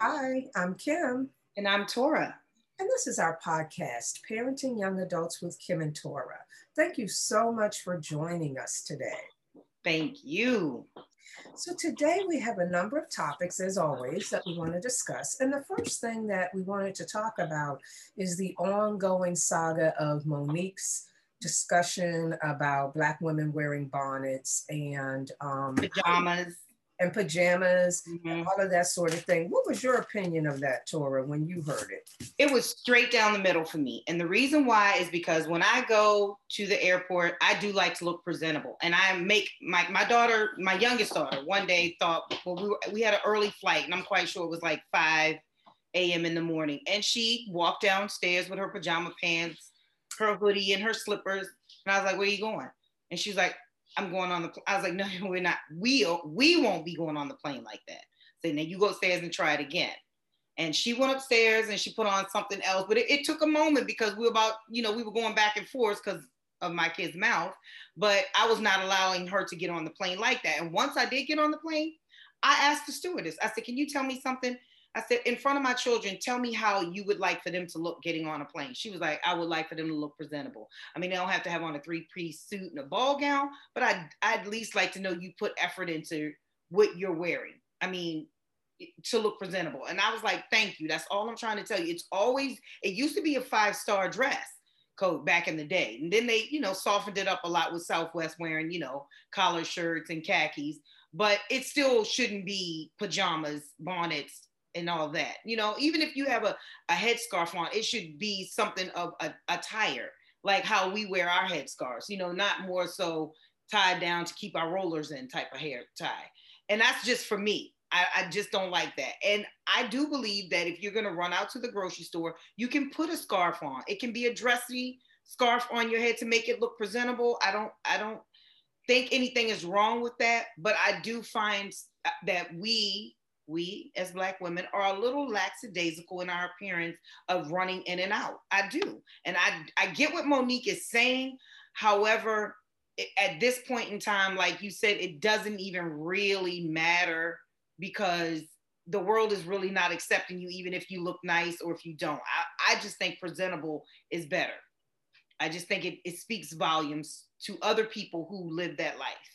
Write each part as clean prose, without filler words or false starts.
Hi, I'm Kim, And I'm Tora. and this is our podcast, Parenting Young Adults with Kim and Tora. Thank you so much for joining us today. Thank you. So, today we have a number of topics, as always, that we want to discuss. And the first thing that we wanted to talk about is the ongoing saga of Monique's discussion about Black women wearing bonnets Pajamas. and pajamas and Mhm. all of that sort of thing. What was your opinion of that, Tora, when you heard it? It was straight down the middle for me. And the reason why is because when I go to the airport, I do like to look presentable. And I make my daughter, my youngest daughter, one day thought, well, we had an early flight, and I'm quite sure it was like 5 a.m. in the morning. And she walked downstairs with her pajama pants, her hoodie, and her slippers. And I was like, where are you going? And she's like, I'm going on the. I was like, no, we're not. We won't be going on the plane like that. So now you go upstairs and try it again. And she went upstairs and she put on something else, but it took a moment because we were going back and forth because of my kid's mouth. But I was not allowing her to get on the plane like that. And once I did get on the plane, I asked the stewardess. I said, "Can you tell me something?" I said, in front of my children, tell me how you would like for them to look getting on a plane. She was like, I would like for them to look presentable. I mean, they don't have to have on a three-piece suit and a ball gown, but I'd at least like to know you put effort into what you're wearing. I mean, to look presentable. And I was like, thank you. That's all I'm trying to tell you. It used to be a 5-star dress code back in the day. And then they, softened it up a lot with Southwest wearing, collar shirts and khakis, but it still shouldn't be pajamas, bonnets, and all that. Even if you have a headscarf on, it should be something of a attire, like how we wear our headscarves, not more so tied down to keep our rollers in type of hair tie. And that's just for me. I just don't like that. And I do believe that if you're going to run out to the grocery store, you can put a scarf on. It can be a dressy scarf on your head to make it look presentable. I don't think anything is wrong with that, but I do find that we as Black women are a little lackadaisical in our appearance of running in and out. I do. And I get what Monique is saying. However, at this point in time, like you said, it doesn't even really matter because the world is really not accepting you, even if you look nice or if you don't. I just think presentable is better. I just think it speaks volumes to other people who live that life.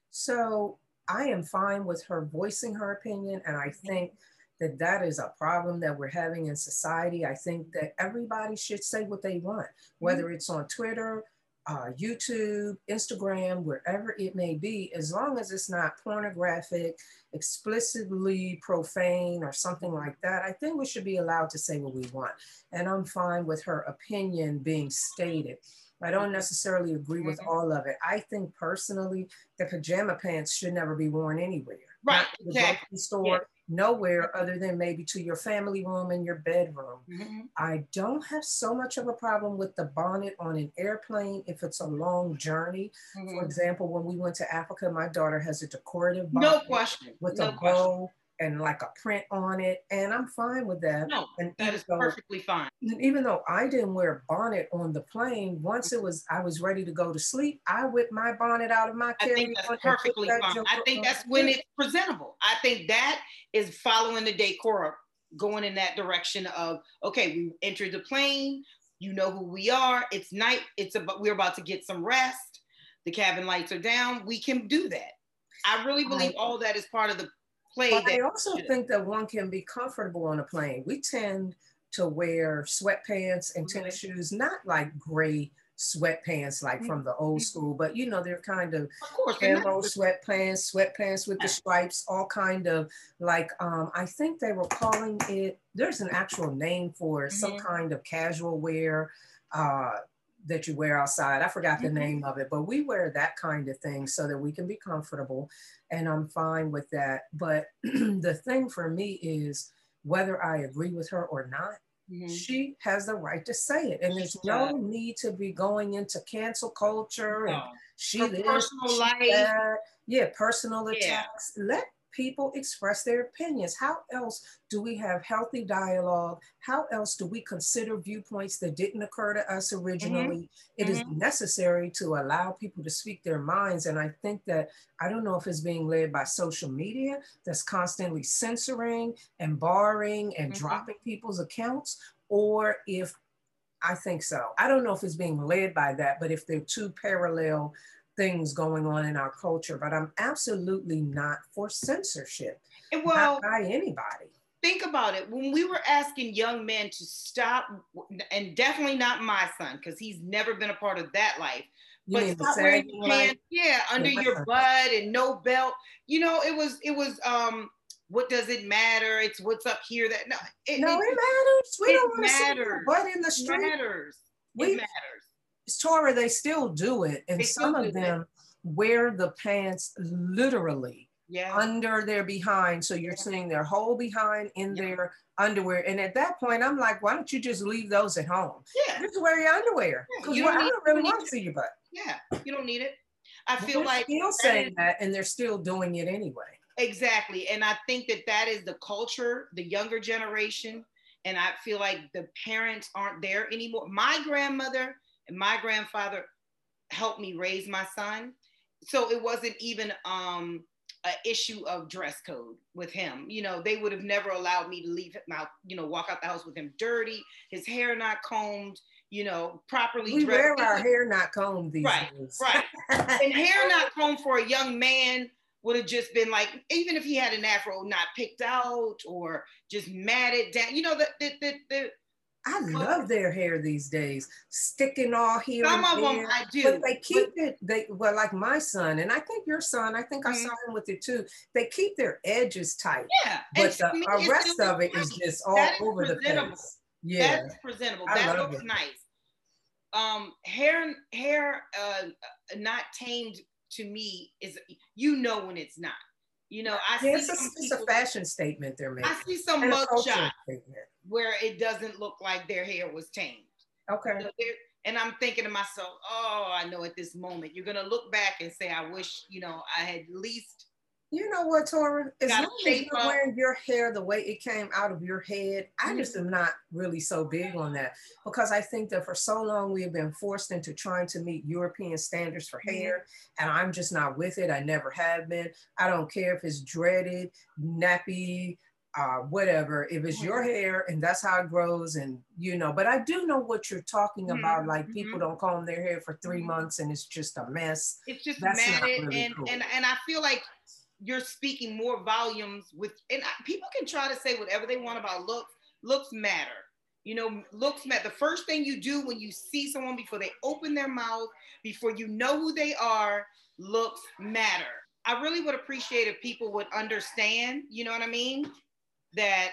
So I am fine with her voicing her opinion, and I think that that is a problem that we're having in society. I think that everybody should say what they want, whether it's on Twitter, YouTube, Instagram, wherever it may be, as long as it's not pornographic, explicitly profane, or something like that. I think we should be allowed to say what we want. And I'm fine with her opinion being stated. I don't necessarily agree with all of it. I think personally, the pajama pants should never be worn anywhere. Right, Not to the exactly. grocery store, nowhere other than maybe to your family room and your bedroom. Mm-hmm. I don't have so much of a problem with the bonnet on an airplane if it's a long journey. Mm-hmm. For example, when we went to Africa, my daughter has a decorative bonnet No question. with No a question. bow and like a print on it, and I'm fine with that. No, And that is perfectly fine. even though I didn't wear a bonnet on the plane, once I was ready to go to sleep, I whipped my bonnet out of my I think carry-on that's and put perfectly that fine. I joker think on. that's when it's presentable. I think that is following the decor, going in that direction of, okay, we entered the plane, you know who we are, it's night, we're about to get some rest, the cabin lights are down, we can do that. I really believe all that is part of the play. But I also think that one can be comfortable on a plane. We tend to wear sweatpants and tennis shoes, not like gray sweatpants like from the old school, but they're kind of course, camo sweatpants with the stripes, all kind of like I think they were calling it, there's an actual name for it, some kind of casual wear that you wear outside. I forgot the name of it, but we wear that kind of thing so that we can be comfortable, and I'm fine with that. But the thing for me is whether I agree with her or not, she has the right to say it. And there's no need to be going into cancel culture and she her this, personal life. that. Yeah, personal attacks. Let people express their opinions. How else do we have healthy dialogue? How else do we consider viewpoints that didn't occur to us originally? It is necessary to allow people to speak their minds. And I think that, I don't know if it's being led by social media that's constantly censoring and barring and dropping people's accounts, or if, I think so. I don't know if it's being led by that, but if they're two parallel things going on in our culture, but I'm absolutely not for censorship, well, not by anybody. Think about it. When we were asking young men to stop, and definitely not my son, because he's never been a part of that life, You but stop wearing your pants, under your butt and no belt. You know, it was what does it matter? It's what's up here. That it matters. We don't want to see your butt in the street. It matters. Tora, they still do it, and some of them wear the pants literally under their behind, so you're seeing their whole behind in their underwear. And at that point, I'm like, why don't you just leave those at home? Just wear your underwear, because I don't really want to see your butt. You don't need it. I feel like still saying that, and they're still doing it anyway. Exactly. And I think that is the culture, the younger generation. And I feel like the parents aren't there anymore. My grandmother and my grandfather helped me raise my son. So it wasn't even an issue of dress code with him. You know, they would have never allowed me to leave him out, walk out the house with him dirty, his hair not combed, properly we dressed. We wear our hair not combed these days. Right. And hair not combed for a young man would have just been like, even if he had an afro not picked out or just matted down, I love their hair these days, sticking all here. Some of them I do. But they keep it, like my son, and I think your son, I think I saw him with it too. They keep their edges tight. Yeah. But the rest of it is just all over the place. Yeah. That's presentable. That looks nice. Hair not tamed, to me, is when it's not. I see it's a fashion statement they're making. I see some mugshot where it doesn't look like their hair was tamed. Okay. And I'm thinking to myself, oh, I know at this moment you're gonna look back and say, I wish, I had at least. You know what, Tora? As long as you're wearing your hair the way it came out of your head, I just am not really so big on that, because I think that for so long we have been forced into trying to meet European standards for hair, and I'm just not with it. I never have been. I don't care if it's dreaded, nappy, whatever. If it's your hair and that's how it grows, and but I do know what you're talking about. Like people don't comb their hair for 3 months and it's just a mess. It's just matted, really cool. and I feel like you're speaking more volumes and people can try to say whatever they want about looks. Looks matter. Looks matter. The first thing you do when you see someone, before they open their mouth, before you know who they are, looks matter. I really would appreciate if people would understand, you know what I mean? That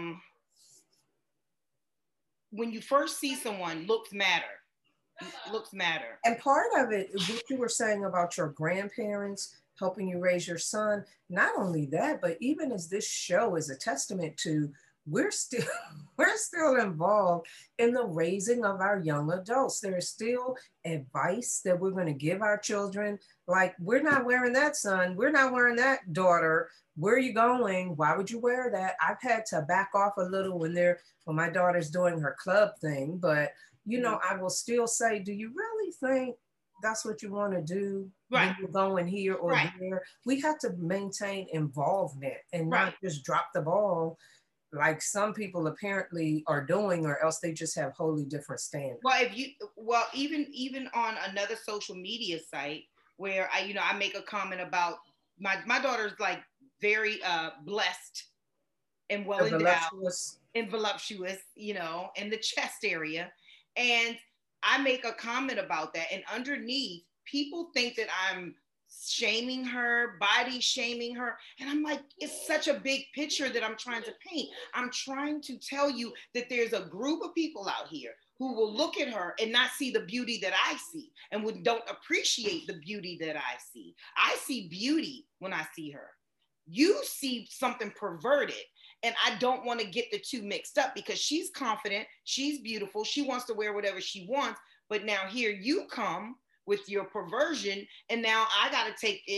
when you first see someone, looks matter. Looks matter. And part of it, what you were saying about your grandparents helping you raise your son, not only that, but even as this show is a testament to, we're still involved in the raising of our young adults. There is still advice that we're going to give our children. Like, we're not wearing that, son. We're not wearing that, daughter. Where are you going? Why would you wear that? I've had to back off a little when my daughter's doing her club thing, but I will still say, do you really think that's what you want to do? When you're going here or there? We have to maintain involvement and not just drop the ball like some people apparently are doing, or else they just have wholly different standards. Well, even on another social media site where I make a comment about my daughter's like very blessed and well endowed and voluptuous, in the chest area. And I make a comment about that. And underneath, people think that I'm shaming her, body shaming her. And I'm like, it's such a big picture that I'm trying to paint. I'm trying to tell you that there's a group of people out here who will look at her and not see the beauty that I see, and don't appreciate the beauty that I see. I see beauty when I see her. You see something perverted. And I don't want to get the two mixed up, because she's confident, she's beautiful, she wants to wear whatever she wants. But now here you come with your perversion, and now I got to take it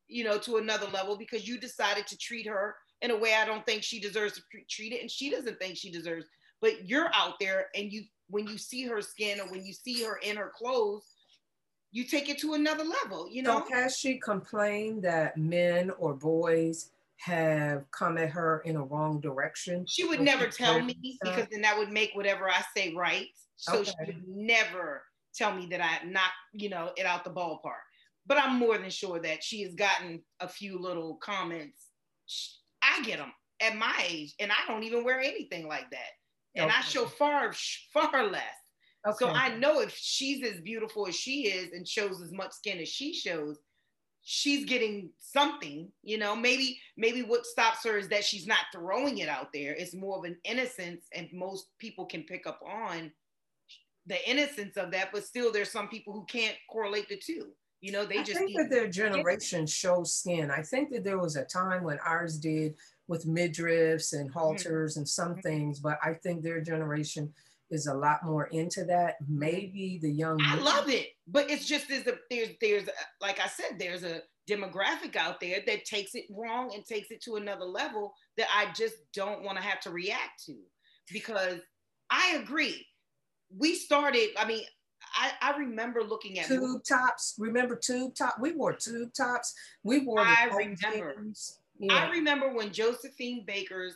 you know, to another level because you decided to treat her in a way I don't think she deserves to be treated, and she doesn't think she deserves. But you're out there, and you, when you see her skin or when you see her in her clothes, you take it to another level, you know? So has she complained that men or boys have come at her in a wrong direction She would when never she's tell wearing me stuff? because then that would make whatever I say right. So she Okay. would never tell me that I knocked, you know, it out the ballpark. But I'm more than sure that she has gotten a few little comments. I get them at my age, and I don't even wear anything like that. And Okay. I show far, far less. Okay. So I know if she's as beautiful as she is and shows as much skin as she shows, she's getting something, you know. Maybe what stops her is that she's not throwing it out there. It's more of an innocence, and most people can pick up on the innocence of that, but still there's some people who can't correlate the two, you know. They I just think need that their generation shows skin. I think that there was a time when ours did with midriffs and halters and some things, but I think their generation is a lot more into that. Maybe the young I men. love it, but it's just there's like I said, there's a demographic out there that takes it wrong and takes it to another level that I just don't want to have to react to, because I agree. We started, I mean, I remember looking at Tube tops. Remember tube top? We wore tube tops. We wore the I tight remember. jeans. I Yeah. remember when Josephine Baker's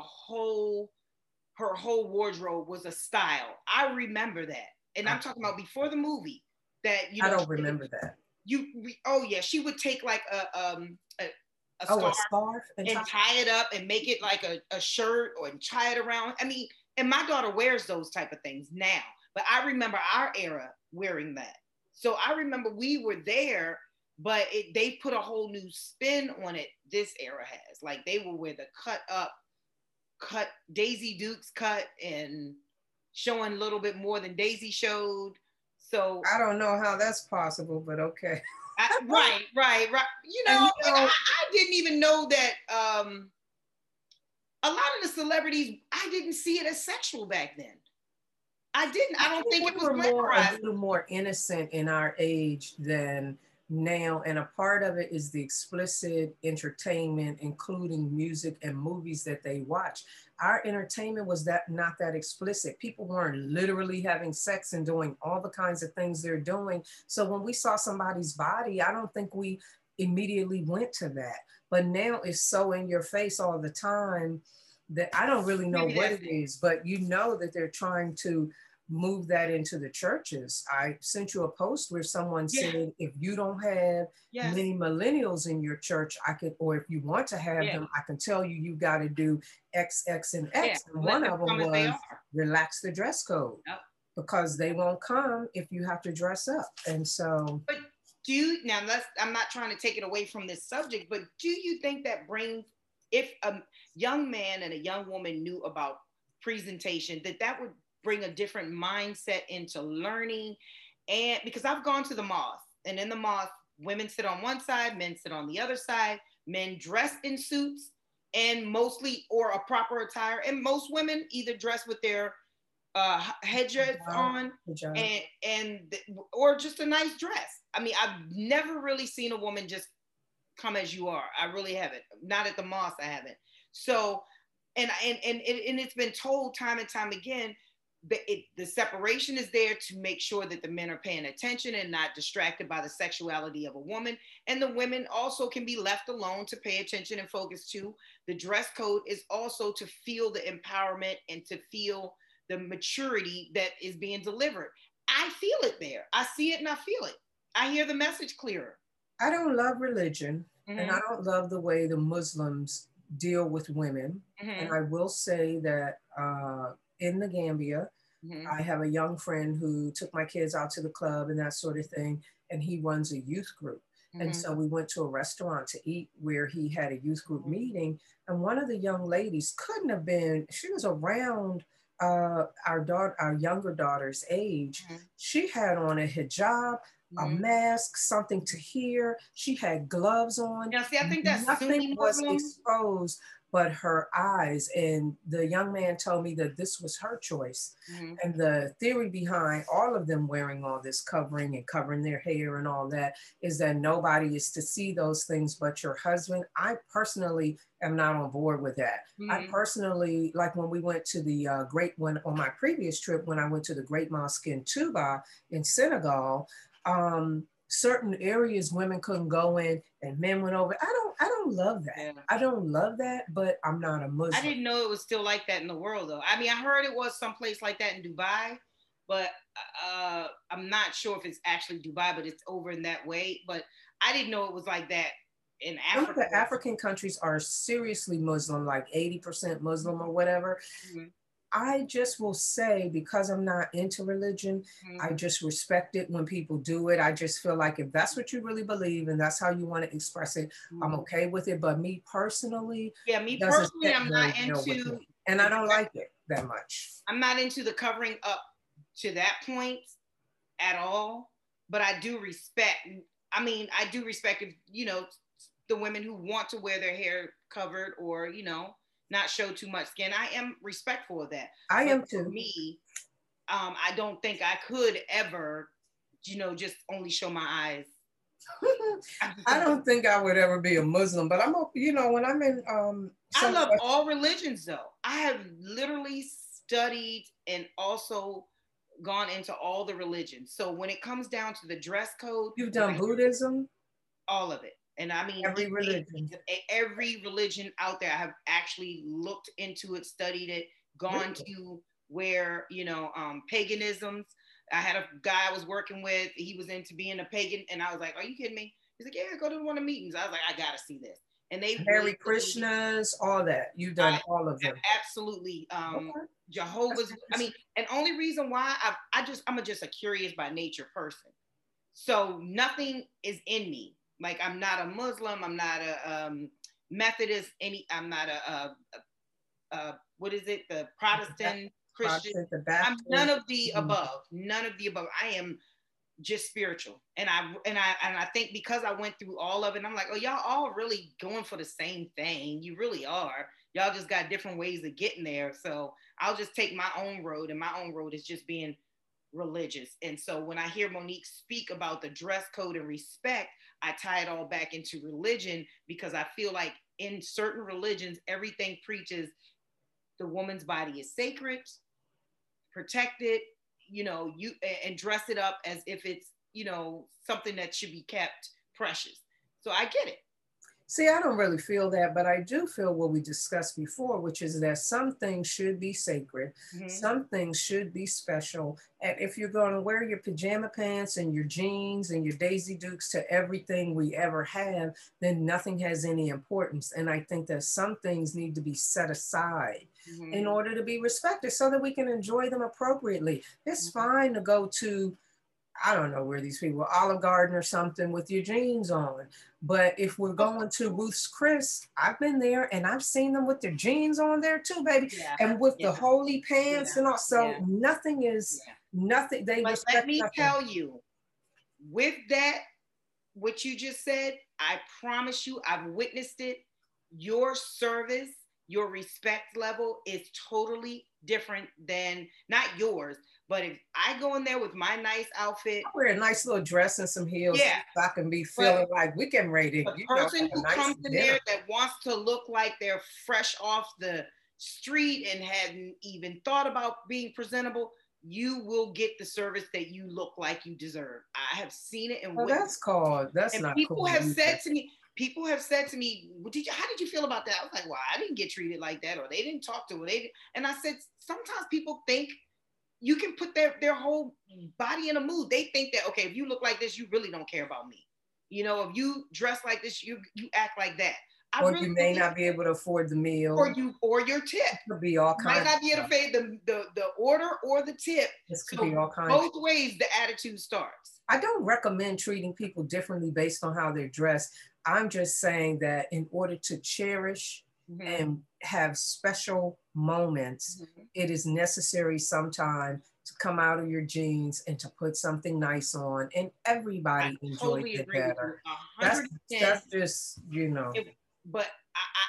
her whole wardrobe was a style. I remember that, and I'm talking about before the movie. That, you know, I don't remember that. Oh yeah, she would take like a Oh, a scarf scarf and tie it up and make it like a shirt, or tie it around. I mean, and my daughter wears those type of things now, but I remember our era wearing that. So I remember we were there, but they put a whole new spin on it. This era has, like, they will wear the cut Daisy Dukes cut, and showing a little bit more than Daisy showed. So I don't know how that's possible, but okay. Right. You know, I didn't even know that a lot of the celebrities, I didn't see it as sexual back then. I didn't. I don't think it was glamorized. A little more innocent in our age than now, and a part of it is the explicit entertainment, including music and movies that they watch. Our entertainment was not that explicit. People weren't literally having sex and doing all the kinds of things they're doing. So when we saw somebody's body, I don't think we immediately went to that. But now it's so in your face all the time that I don't really know what it is, but you know that they're trying to move that into the churches. I sent you a post where someone said, if you don't have many millennials in your church, I could, or if you want to have them, I can tell you, you got to do X, X, and X. And one of them was relax the dress code, because they won't come if you have to dress up. And so. But I'm not trying to take it away from this subject, but do you think that brings, if a young man and a young woman knew about presentation, that would bring a different mindset into learning? And because I've gone to the mosque, and in the mosque, women sit on one side, men sit on the other side, men dress in suits and mostly, or a proper attire, and most women either dress with their headsets on and or just a nice dress. I mean, I've never really seen a woman just come as you are. I really haven't. Not at the mosque, I haven't. So, and it's been told time and time again, the separation is there to make sure that the men are paying attention and not distracted by the sexuality of a woman. And the women also can be left alone to pay attention and focus too. The dress code is also to feel the empowerment and to feel the maturity that is being delivered. I feel it there. I see it and I feel it. I hear the message clearer. I don't love religion, and I don't love the way the Muslims deal with women. And I will say that in the Gambia, I have a young friend who took my kids out to the club and that sort of thing, and he runs a youth group. And so we went to a restaurant to eat where he had a youth group meeting, and one of the young ladies couldn't have been, she was around our younger daughter's age. She had on a hijab, a mask, something to hear. She had gloves on. Yeah, see, I think that's nothing was exposed, but her eyes. And the young man told me that this was her choice. And the theory behind all of them wearing all this covering and covering their hair and all that is that nobody is to see those things but your husband. I personally am not on board with that. I personally, like when we went to the on my previous trip, when I went to the Great Mosque in Tuba in Senegal, certain areas women couldn't go in and men went over. I don't love that. Yeah. I don't love that, but I'm not a Muslim. I didn't know it was still like that in the world though. I mean, I heard it was someplace like that in Dubai, but I'm not sure if it's actually Dubai, but it's over in that way. But I didn't know it was like that in Africa. Some of the African countries are seriously Muslim, like 80% Muslim or whatever. I just will say, because I'm not into religion, I just respect it when people do it. I just feel like if that's what you really believe and that's how you want to express it, I'm okay with it. But me personally, I'm not into, and I don't like it that much. I'm not into the covering up to that point at all. But I do respect. I mean, I do respect if the women who want to wear their hair covered or not show too much skin. I am respectful of that. I am too. For me, I don't think I could ever, just only show my eyes. I don't think I would ever be a Muslim, but I'm, when I'm in. I love all religions though. I have literally studied and also gone into all the religions. So when it comes down to the dress code. You've done Buddhism? All of it. And I mean, every religion out there, I have actually looked into it, studied it, gone to where, paganisms. I had a guy I was working with, he was into being a pagan. And I was like, are you kidding me? He's like, yeah, go to one of the meetings. I was like, I got to see this. And they Hare Krishnas, all that. You've done all of them. Absolutely. Jehovah's. I mean, and only reason why I'm just a curious by nature person. So nothing is in me. Like I'm not a Muslim, I'm not a Methodist, I'm not what is it? The Protestant, Christian. I'm none of the above. None of the above. I am just spiritual, and I think because I went through all of it, I'm like, oh, y'all all really going for the same thing. You really are. Y'all just got different ways of getting there. So I'll just take my own road, and my own road is just being religious. And so when I hear Monique speak about the dress code and respect, I tie it all back into religion, because I feel like in certain religions, everything preaches the woman's body is sacred, protect it, and dress it up as if it's, something that should be kept precious. So I get it. See, I don't really feel that, but I do feel what we discussed before, which is that some things should be sacred. Some things should be special. And if you're going to wear your pajama pants and your jeans and your Daisy Dukes to everything we ever have, then nothing has any importance. And I think that some things need to be set aside in order to be respected so that we can enjoy them appropriately. It's fine to go to, I don't know where these people, Olive Garden or something with your jeans on. But if we're going to Ruth's Chris, I've been there and I've seen them with their jeans on there too, baby. And with the holy pants and all. So nothing is, nothing. They but let me tell you, with that, what you just said, I promise you, I've witnessed it. Your service, your respect level is totally different than, not yours, but if I go in there with my nice outfit, I wear a nice little dress and some heels, so I can be feeling like we can rate it. The person who comes in there that wants to look like they're fresh off the street and hadn't even thought about being presentable, you will get the service that you look like you deserve. I have seen it, and that's not people cool. Have said to me, how did you feel about that? I was like, well, I didn't get treated like that, or they didn't talk to me. And I said, sometimes people think you can put their whole body in a mood. They think that, okay, if you look like this, you really don't care about me. If you dress like this, you act like that. Or really, you may not be able to afford the meal. Or your tip. Could be all kinds. Might not be able to pay the order or the tip. This could be all kinds. Both ways the attitude starts. I don't recommend treating people differently based on how they're dressed. I'm just saying that in order to cherish and have special moments, it is necessary sometime to come out of your jeans and to put something nice on, and everybody enjoys it better. That's just, but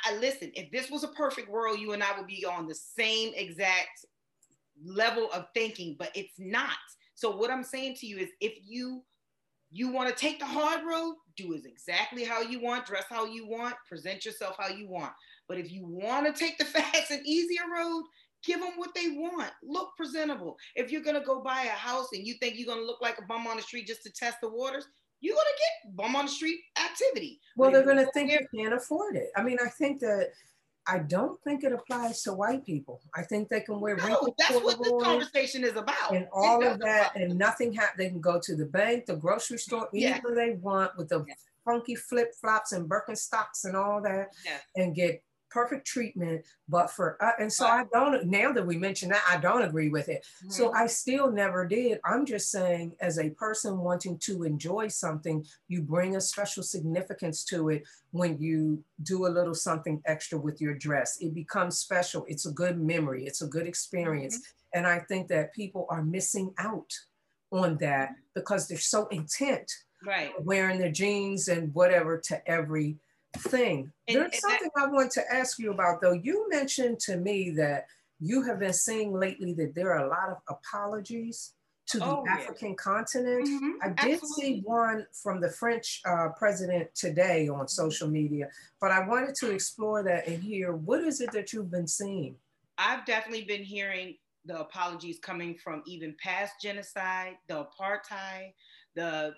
I listen, if this was a perfect world, you and I would be on the same exact level of thinking, but it's not. So what I'm saying to you is, if you want to take the hard road, do it exactly how you want, dress how you want, present yourself how you want. But if you want to take the fast and easier road, give them what they want. Look presentable. If you're going to go buy a house and you think you're going to look like a bum on the street just to test the waters, you're going to get bum on the street activity. Well, they're going to think you can't afford it. I mean, I don't think it applies to white people. I think they can wear no, that's what this conversation is about. And all of that, and nothing happens. They can go to the bank, the grocery store, anywhere they want with the funky flip-flops and Birkenstocks and all that, and get perfect treatment. But and so I don't, now that we mentioned that, I don't agree with it. So I still never did. I'm just saying, as a person wanting to enjoy something, you bring a special significance to it when you do a little something extra with your dress. It becomes special. It's a good memory. It's a good experience. And I think that people are missing out on that because they're so intent wearing their jeans and whatever to every thing. There's something I want to ask you about, though. You mentioned to me that you have been seeing lately that there are a lot of apologies to the African continent. I did see one from the French president today on social media, but I wanted to explore that and hear, what is it that you've been seeing? I've definitely been hearing the apologies coming from even past genocide, the apartheid, the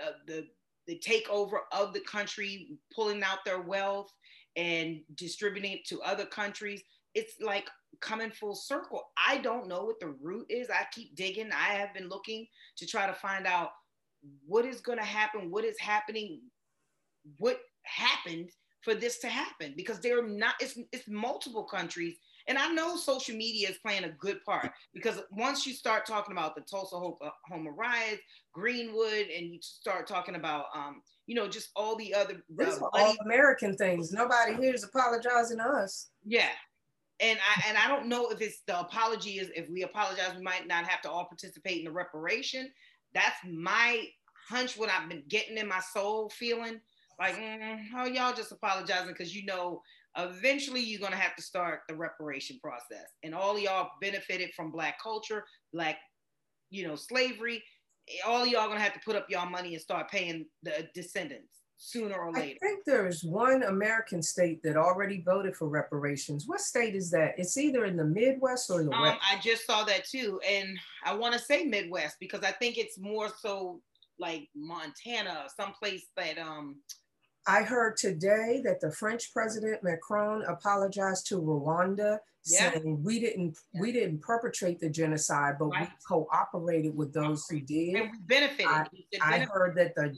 takeover of the country, pulling out their wealth and distributing it to other countries. It's like coming full circle. I don't know what the root is. I keep digging. I have been looking to try to find out what is going to happen, what is happening, what happened for this to happen, because they're not, it's multiple countries. And I know social media is playing a good part, because once you start talking about the Tulsa Oklahoma riots, Greenwood, and you start talking about, just all the other all American things. Nobody here is apologizing to us. Yeah. And I don't know if it's the apology is, if we apologize, we might not have to all participate in the reparation. That's my hunch, what I've been getting in my soul, feeling like, oh, y'all just apologizing because eventually you're going to have to start the reparation process. And all y'all benefited from Black culture, Black, slavery. All y'all going to have to put up y'all money and start paying the descendants sooner or later. I think there is one American state that already voted for reparations. What state is that? It's either in the Midwest or the West. I just saw that too. And I want to say Midwest because I think it's more so like Montana, someplace that... I heard today that the French President Macron apologized to Rwanda, saying we didn't perpetrate the genocide, but we cooperated with those who did. And we benefited. I heard that the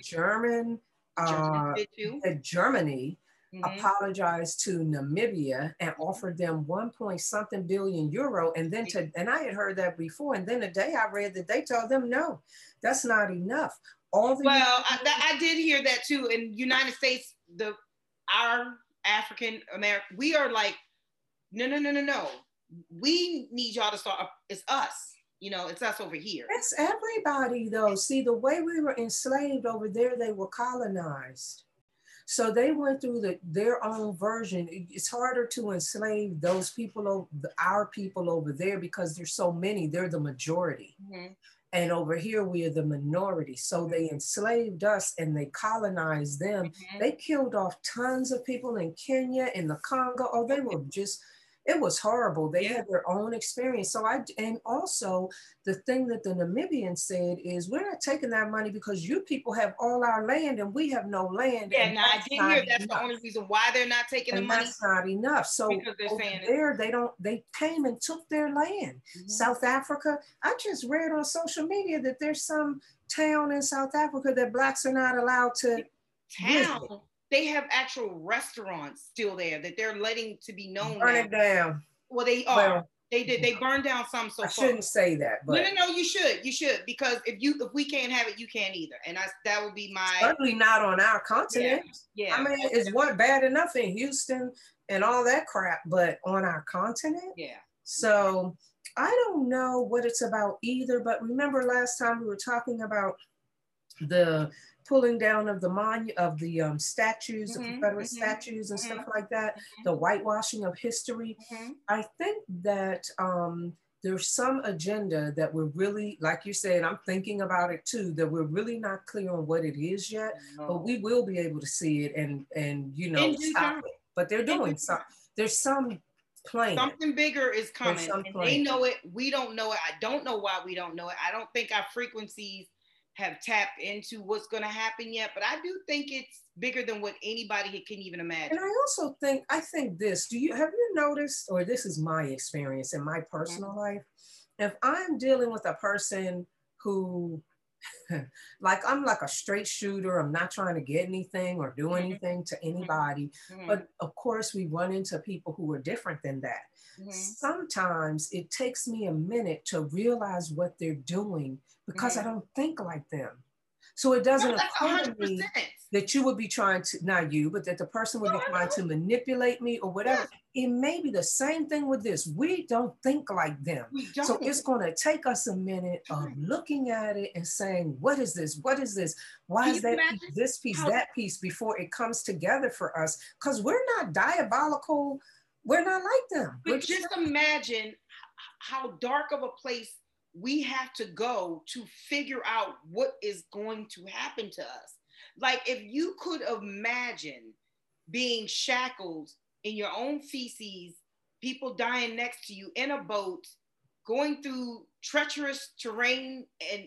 Germany apologized to Namibia and offered them 1-point-something billion euro. And then and I had heard that before. And then today I read that they told them, no, that's not enough. I did hear that too. In United States, our African American, we are like, no. We need y'all to start. It's us. It's us over here. It's everybody though. See, the way we were enslaved over there, they were colonized. So they went through their own version. It's harder to enslave those people, our people over there, because there's so many. They're the majority. And over here, we are the minority. So they enslaved us and they colonized them. They killed off tons of people in Kenya, in the Congo. Oh, they were just, it was horrible. They had their own experience. And also the thing that the Namibians said is, we're not taking that money because you people have all our land and we have no land. Yeah, now I did hear that's the only reason why they're not taking the money. That's not enough. So because they're saying they came and took their land. South Africa, I just read on social media that there's some town in South Africa that Blacks are not allowed to visit. They have actual restaurants still there that they're letting to be known. Burn it down. Well, they are. Well, they did. They burned down some so far. I shouldn't say that, but no, you should, because if we can't have it, you can't either, and that would be my. Certainly not on our continent. Yeah. I mean, it's bad enough in Houston and all that crap, but on our continent. Yeah. So I don't know what it's about either, but remember last time we were talking about the pulling down of the statues, the Mm-hmm, Confederate mm-hmm, statues and mm-hmm, stuff like that, the whitewashing of history. mm-hmm. I think that there's some agenda that we're really, like you said, I'm thinking about it too, that we're really not clear on what it is yet, but No. we will be able to see it and In due stop time. it. But they're In due doing some, time. there's some plan. Something bigger is There's coming, some and plan. they know it. We don't know it. I don't know why we don't know it. I don't think our frequencies have tapped into what's going to happen yet, but I do think it's bigger than what anybody can even imagine. And I also think, this, have you noticed, or this is my experience in my personal life, if I'm dealing with a person who, like, I'm like a straight shooter, I'm not trying to get anything or do anything to anybody, but of course we run into people who are different than that. Sometimes it takes me a minute to realize what they're doing because I don't think like them. So it doesn't occur to me that you would be trying to, not you, but that the person would be trying to manipulate me or whatever. It may be the same thing with this. We don't think like them. So it's going to take us a minute of looking at it and saying, what is this? What is this? Why is that piece, this piece, that piece before it comes together for us? Because we're not diabolical. We're not like them. But just imagine how dark of a place we have to go to figure out what is going to happen to us. Like, if you could imagine being shackled in your own feces, people dying next to you in a boat, going through treacherous terrain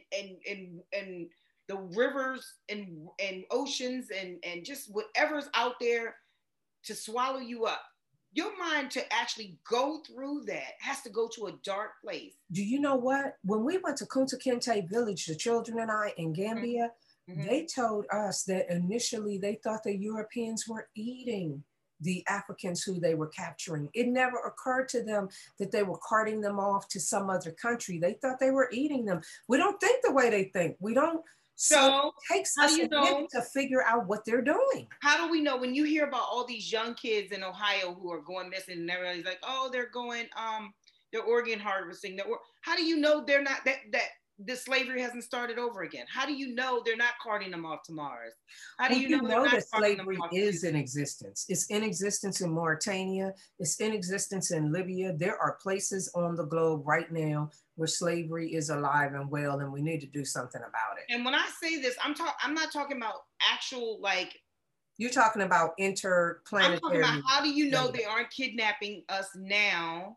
and the rivers and oceans and just whatever's out there to swallow you up. Your mind to actually go through that has to go to a dark place. Do you know what? When we went to Kunta Kinte village, the children and I in Gambia, they told us that initially they thought the Europeans were eating the Africans who they were capturing. It never occurred to them that they were carting them off to some other country. They thought they were eating them. We don't think the way they think. We don't. So it takes us a minute to figure out what they're doing. How do we know when you hear about all these young kids in Ohio who are going missing and everybody's like, oh, they're going, they're organ harvesting. How do you know they're not, that the slavery hasn't started over again? How do you know they're not carting them off to Mars? How do you know that slavery is in existence? It's in existence in Mauritania. It's in existence in Libya. There are places on the globe right now where slavery is alive and well, and we need to do something about it. And when I say this, I'm not talking about actual, like, you're talking about interplanetary. I'm talking about, how do you know they aren't kidnapping us now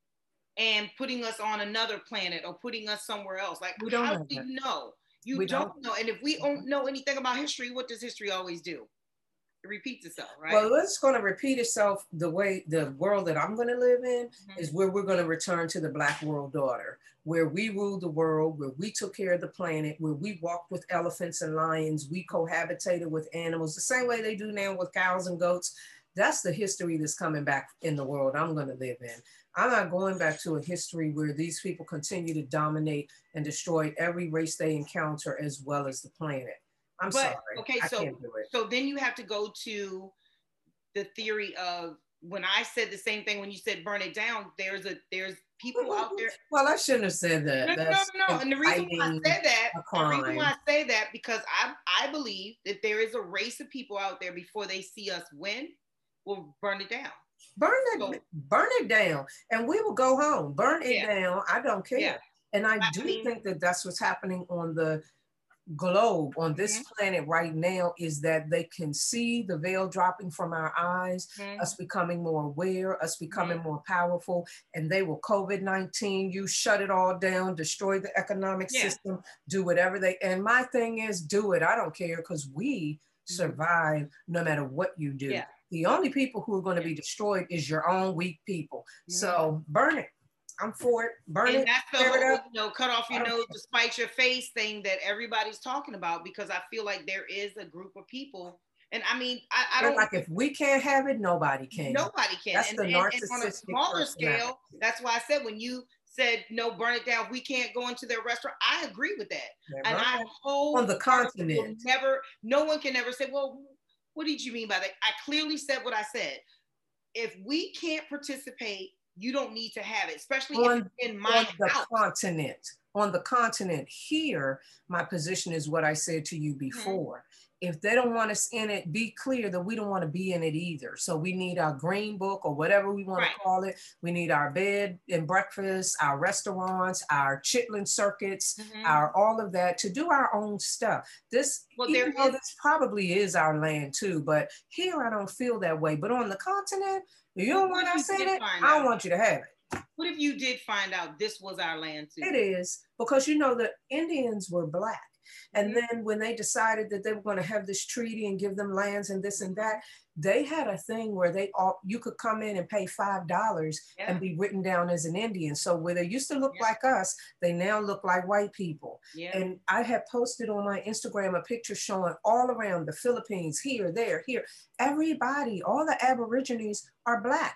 and putting us on another planet or putting us somewhere else? Like, how do you know? You don't know. And if we don't know anything about history, what does history always do? It repeats itself, right? Well, it's going to repeat itself. The world that I'm going to live in is where we're going to return to the Black world order, where we ruled the world, where we took care of the planet, where we walked with elephants and lions, we cohabitated with animals, the same way they do now with cows and goats. That's the history that's coming back in the world I'm going to live in. I'm not going back to a history where these people continue to dominate and destroy every race they encounter as well as the planet. I'm sorry. Okay, I can't do it. So then you have to go to the theory of, when I said the same thing when you said burn it down, there's people out there. Well, I shouldn't have said that. No. And the reason why I say that, because I believe that there is a race of people out there before they see us win, will burn it down. Burn it down, and we will go home. Burn it down. I don't care. Yeah. And I think that that's what's happening on the globe, on this planet right now, is that they can see the veil dropping from our eyes, us becoming more aware, us becoming more powerful, and they will COVID-19 you, shut it all down, destroy the economic system, do whatever and my thing is, do it. I don't care, because we survive no matter what you do. Yeah. The only people who are going to be destroyed is your own weak people. So burn it. I'm for it. Burn it. That's the whole, cut off your nose to spite your face thing that everybody's talking about, because I feel like there is a group of people. And I mean, I don't, like, if we can't have it, nobody can. Nobody can. That's the narcissistic. And on a smaller scale, that's why I said, when you said, no, burn it down, we can't go into their restaurant, I agree with that. Yeah, and I hope on the continent, no one can ever say, well, what did you mean by that? I clearly said what I said. If we can't participate you don't need to have it, especially if on, it's in on my the house. continent. On the continent here, my position is what I said to you Mm-hmm. before. If they don't want us in it, be clear that we don't want to be in it either. So we need our green book or whatever we want Right. to call it. We need our bed and breakfast, our restaurants, our chitlin circuits, Mm-hmm. our all of that to do our own stuff. This, Well, even though this probably is our land too, but here I don't feel that way. But on the continent, you don't want us in it, I don't want you to have it. What if you did find out this was our land too? It is, because you know the Indians were black. And Mm-hmm. then when they decided that they were going to have this treaty and give them lands and this and that, they had a thing where you could come in and pay $5 and be written down as an Indian. So where they used to look like us, they now look like white people. And I had posted on my Instagram a picture showing all around the Philippines, here, there, here. Everybody, all the Aborigines are black.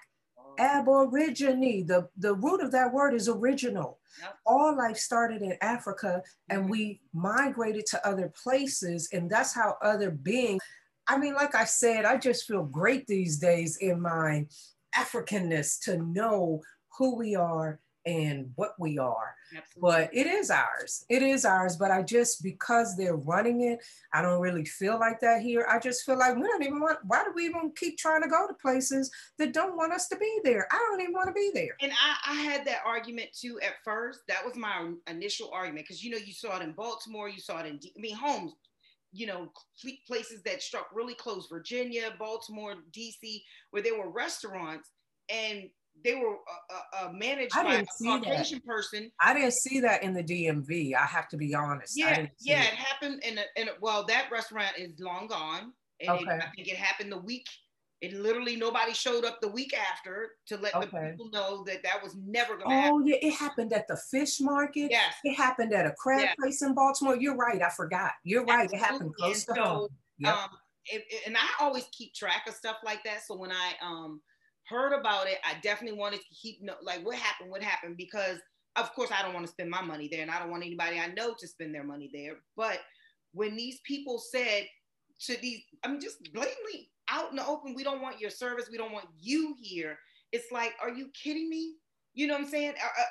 Aborigine, the root of that word is original. Yep. All life started in Africa, and we migrated to other places, and that's how other beings, I mean, like I said, I just feel great these days in my Africanness to know who we are and what we are. Absolutely. But it is ours. It is ours. But I just, because they're running it, I don't really feel like that here. I just feel like we don't even want, why do we even keep trying to go to places that don't want us to be there? I don't even want to be there. And I had that argument too at first. That was my initial argument, because, you know, you saw it in Baltimore, you saw it in, Holmes, you know, places that struck really close, Virginia, Baltimore, DC, where there were restaurants and they were managed by a Caucasian person. I didn't see that in the DMV. I have to be honest. Yeah, it happened well, that restaurant is long gone. And I think it happened the week. It literally, nobody showed up the week after to let the people know that was never going to happen. Oh yeah, it happened at the fish market. Yes. It happened at a crab place in Baltimore. You're right, I forgot. You're right, it happened close to home. Yep. And I always keep track of stuff like that. So when I heard about it, I definitely wanted to keep like what happened, because of course I don't want to spend my money there, and I don't want anybody I know to spend their money there. But when these people said to these, I mean, just blatantly out in the open, we don't want your service, we don't want you here. It's like, are you kidding me? You know what I'm saying?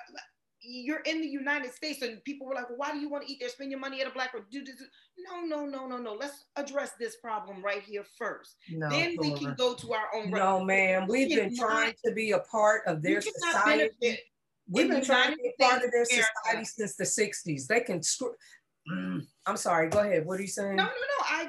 You're in the United States, and people were like, well, why do you want to eat there? Spend your money at a black or do this. No. Let's address this problem right here first. Then we can go to our own. No, ma'am. We've been trying to be a part of their society. We've been trying to be a part of their society since the 60s. They can screw. I'm sorry. Go ahead. What are you saying? No. I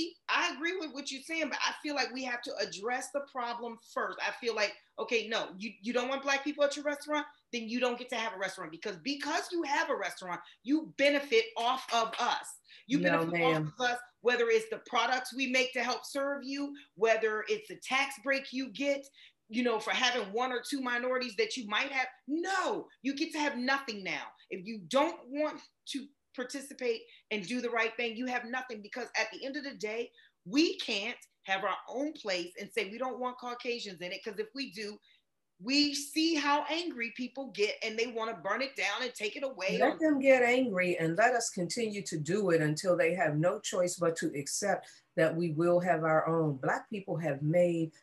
agree with what you're saying, but I feel like we have to address the problem first. I feel like, okay, no, you don't want black people at your restaurant, then you don't get to have a restaurant, because you have a restaurant, you benefit off of us. You benefit off of us, whether it's the products we make to help serve you, whether it's a tax break you get, you know, for having one or two minorities that you might have. No, you get to have nothing now. If you don't want to participate and do the right thing, you have nothing, because at the end of the day, we can't have our own place and say we don't want Caucasians in it, because if we do, we see how angry people get and they want to burn it down and take it away. Let them get angry and let us continue to do it until they have no choice but to accept that we will have our own. Black people have made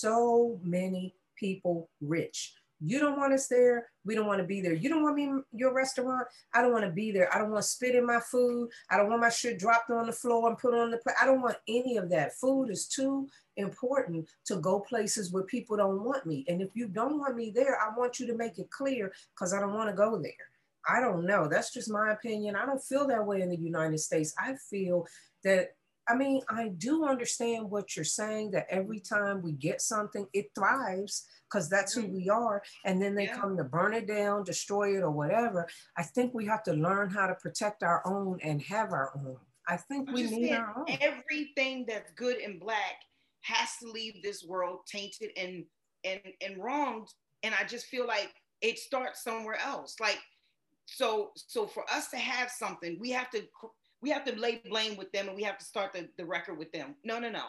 so many people rich. You don't want us there. We don't want to be there. You don't want me in your restaurant. I don't want to be there. I don't want to spit in my food. I don't want my shit dropped on the floor and put on the plate. I don't want any of that. Food is too important to go places where people don't want me. And if you don't want me there, I want you to make it clear, because I don't want to go there. I don't know. That's just my opinion. I don't feel that way in the United States. I feel that, I mean, I do understand what you're saying, that every time we get something, it thrives, because that's who we are. And then they come to burn it down, destroy it, or whatever. I think we have to learn how to protect our own and have our own. I think we need our own. Everything that's good and black has to leave this world tainted and wronged. And I just feel like it starts somewhere else. Like, so for us to have something, we have to lay blame with them, and we have to start the record with them. No.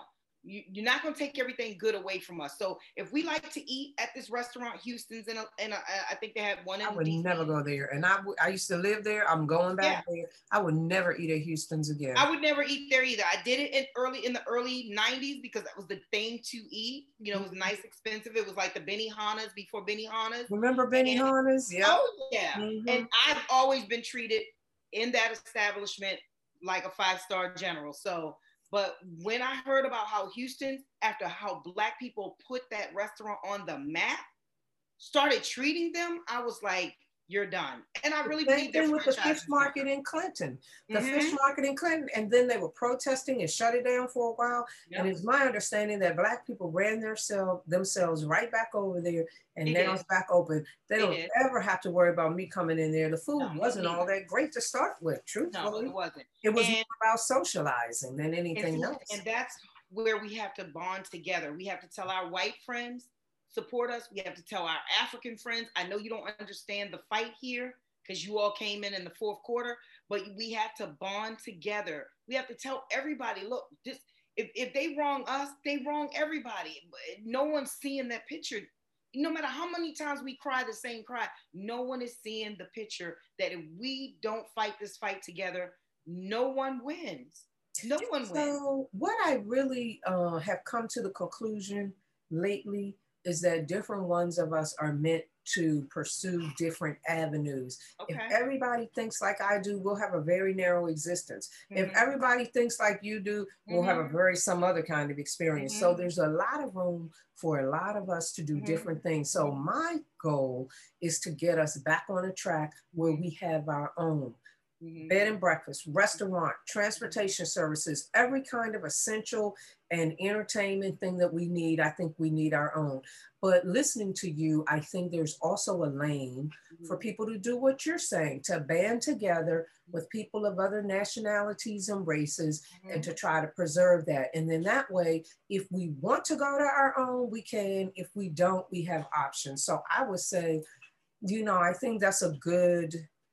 you're not going to take everything good away from us. So if we like to eat at this restaurant, Houston's, and I think they had one in I would DC. never go there. And I used to live there. I'm going back there. I would never eat at Houston's again. I would never eat there either. I did it in the early 90s because that was the thing to eat. You know, it was nice, expensive. It was like the Benihana's before Benihana's. Remember Benihana's? Yeah. Oh, yeah. And I've always been treated in that establishment like a 5-star general. So, but when I heard about how Houston, after how Black people put that restaurant on the map, started treating them, I was like, you're done. And I really believe thing with the fish market in Clinton, fish market in Clinton, and then they were protesting and shut it down for a while. Yep. And it's my understanding that Black people ran themselves right back over there, and now it's back open. They don't ever have to worry about me coming in there. The food wasn't all that great to start with, truthfully. No, it wasn't. It was more about socializing than anything else. And that's where we have to bond together. We have to tell our white friends, support us. We have to tell our African friends, I know you don't understand the fight here because you all came in the fourth quarter, but we have to bond together. We have to tell everybody, look, just if they wrong us, they wrong everybody. No one's seeing that picture. No matter how many times we cry the same cry, no one is seeing the picture that if we don't fight this fight together, no one wins. No one wins. So what I really have come to the conclusion lately is that different ones of us are meant to pursue different avenues. Okay. If everybody thinks like I do, we'll have a very narrow existence. If everybody thinks like you do, we'll have a some other kind of experience. So there's a lot of room for a lot of us to do different things. So my goal is to get us back on a track where we have our own bed and breakfast, restaurant, transportation services, every kind of essential and entertainment thing that we need. I think we need our own. But listening to you, I think there's also a lane for people to do what you're saying, to band together with people of other nationalities and races and to try to preserve that. And then that way, if we want to go to our own, we can. If we don't, we have options. So I would say, you know, I think that's a good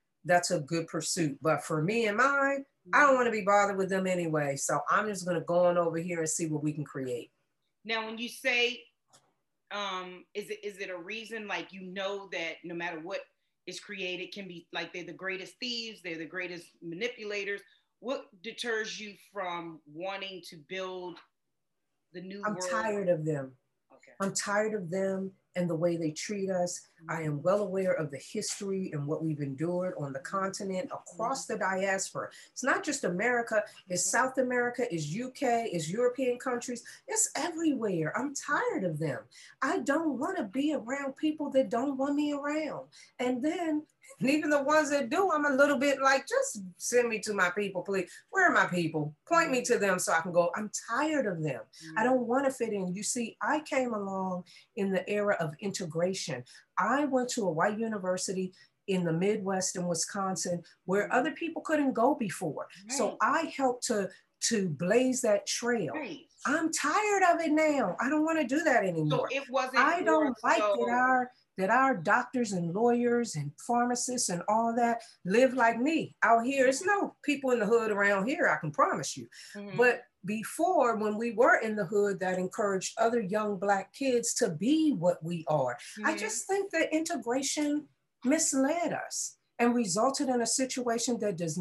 pursuit. But for me and mine, I don't want to be bothered with them anyway. So I'm just going to go on over here and see what we can create. Now, when you say, is it a reason, like, you know, that no matter what is created can be like, they're the greatest thieves, they're the greatest manipulators. What deters you from wanting to build the new world? I'm tired of them. Okay. I'm tired of them and the way they treat us. I am well aware of the history and what we've endured on the continent, across the diaspora. It's not just America, it's South America, it's UK, it's European countries, it's everywhere. I'm tired of them. I don't want to be around people that don't want me around. And then, even the ones that do, I'm a little bit like, just send me to my people, please. Where are my people? Point me to them so I can go. I'm tired of them. I don't want to fit in. You see, I came along in the era of integration. I went to a white university in the Midwest in Wisconsin where other people couldn't go before. Right. So I helped to blaze that trail. Right. I'm tired of it now. I don't want to do that anymore. So it wasn't. I don't like that our doctors and lawyers and pharmacists and all that live like me out here. There's no people in the hood around here, I can promise you. But before, when we were in the hood, that encouraged other young Black kids to be what we are. I just think that integration misled us and resulted in a situation that does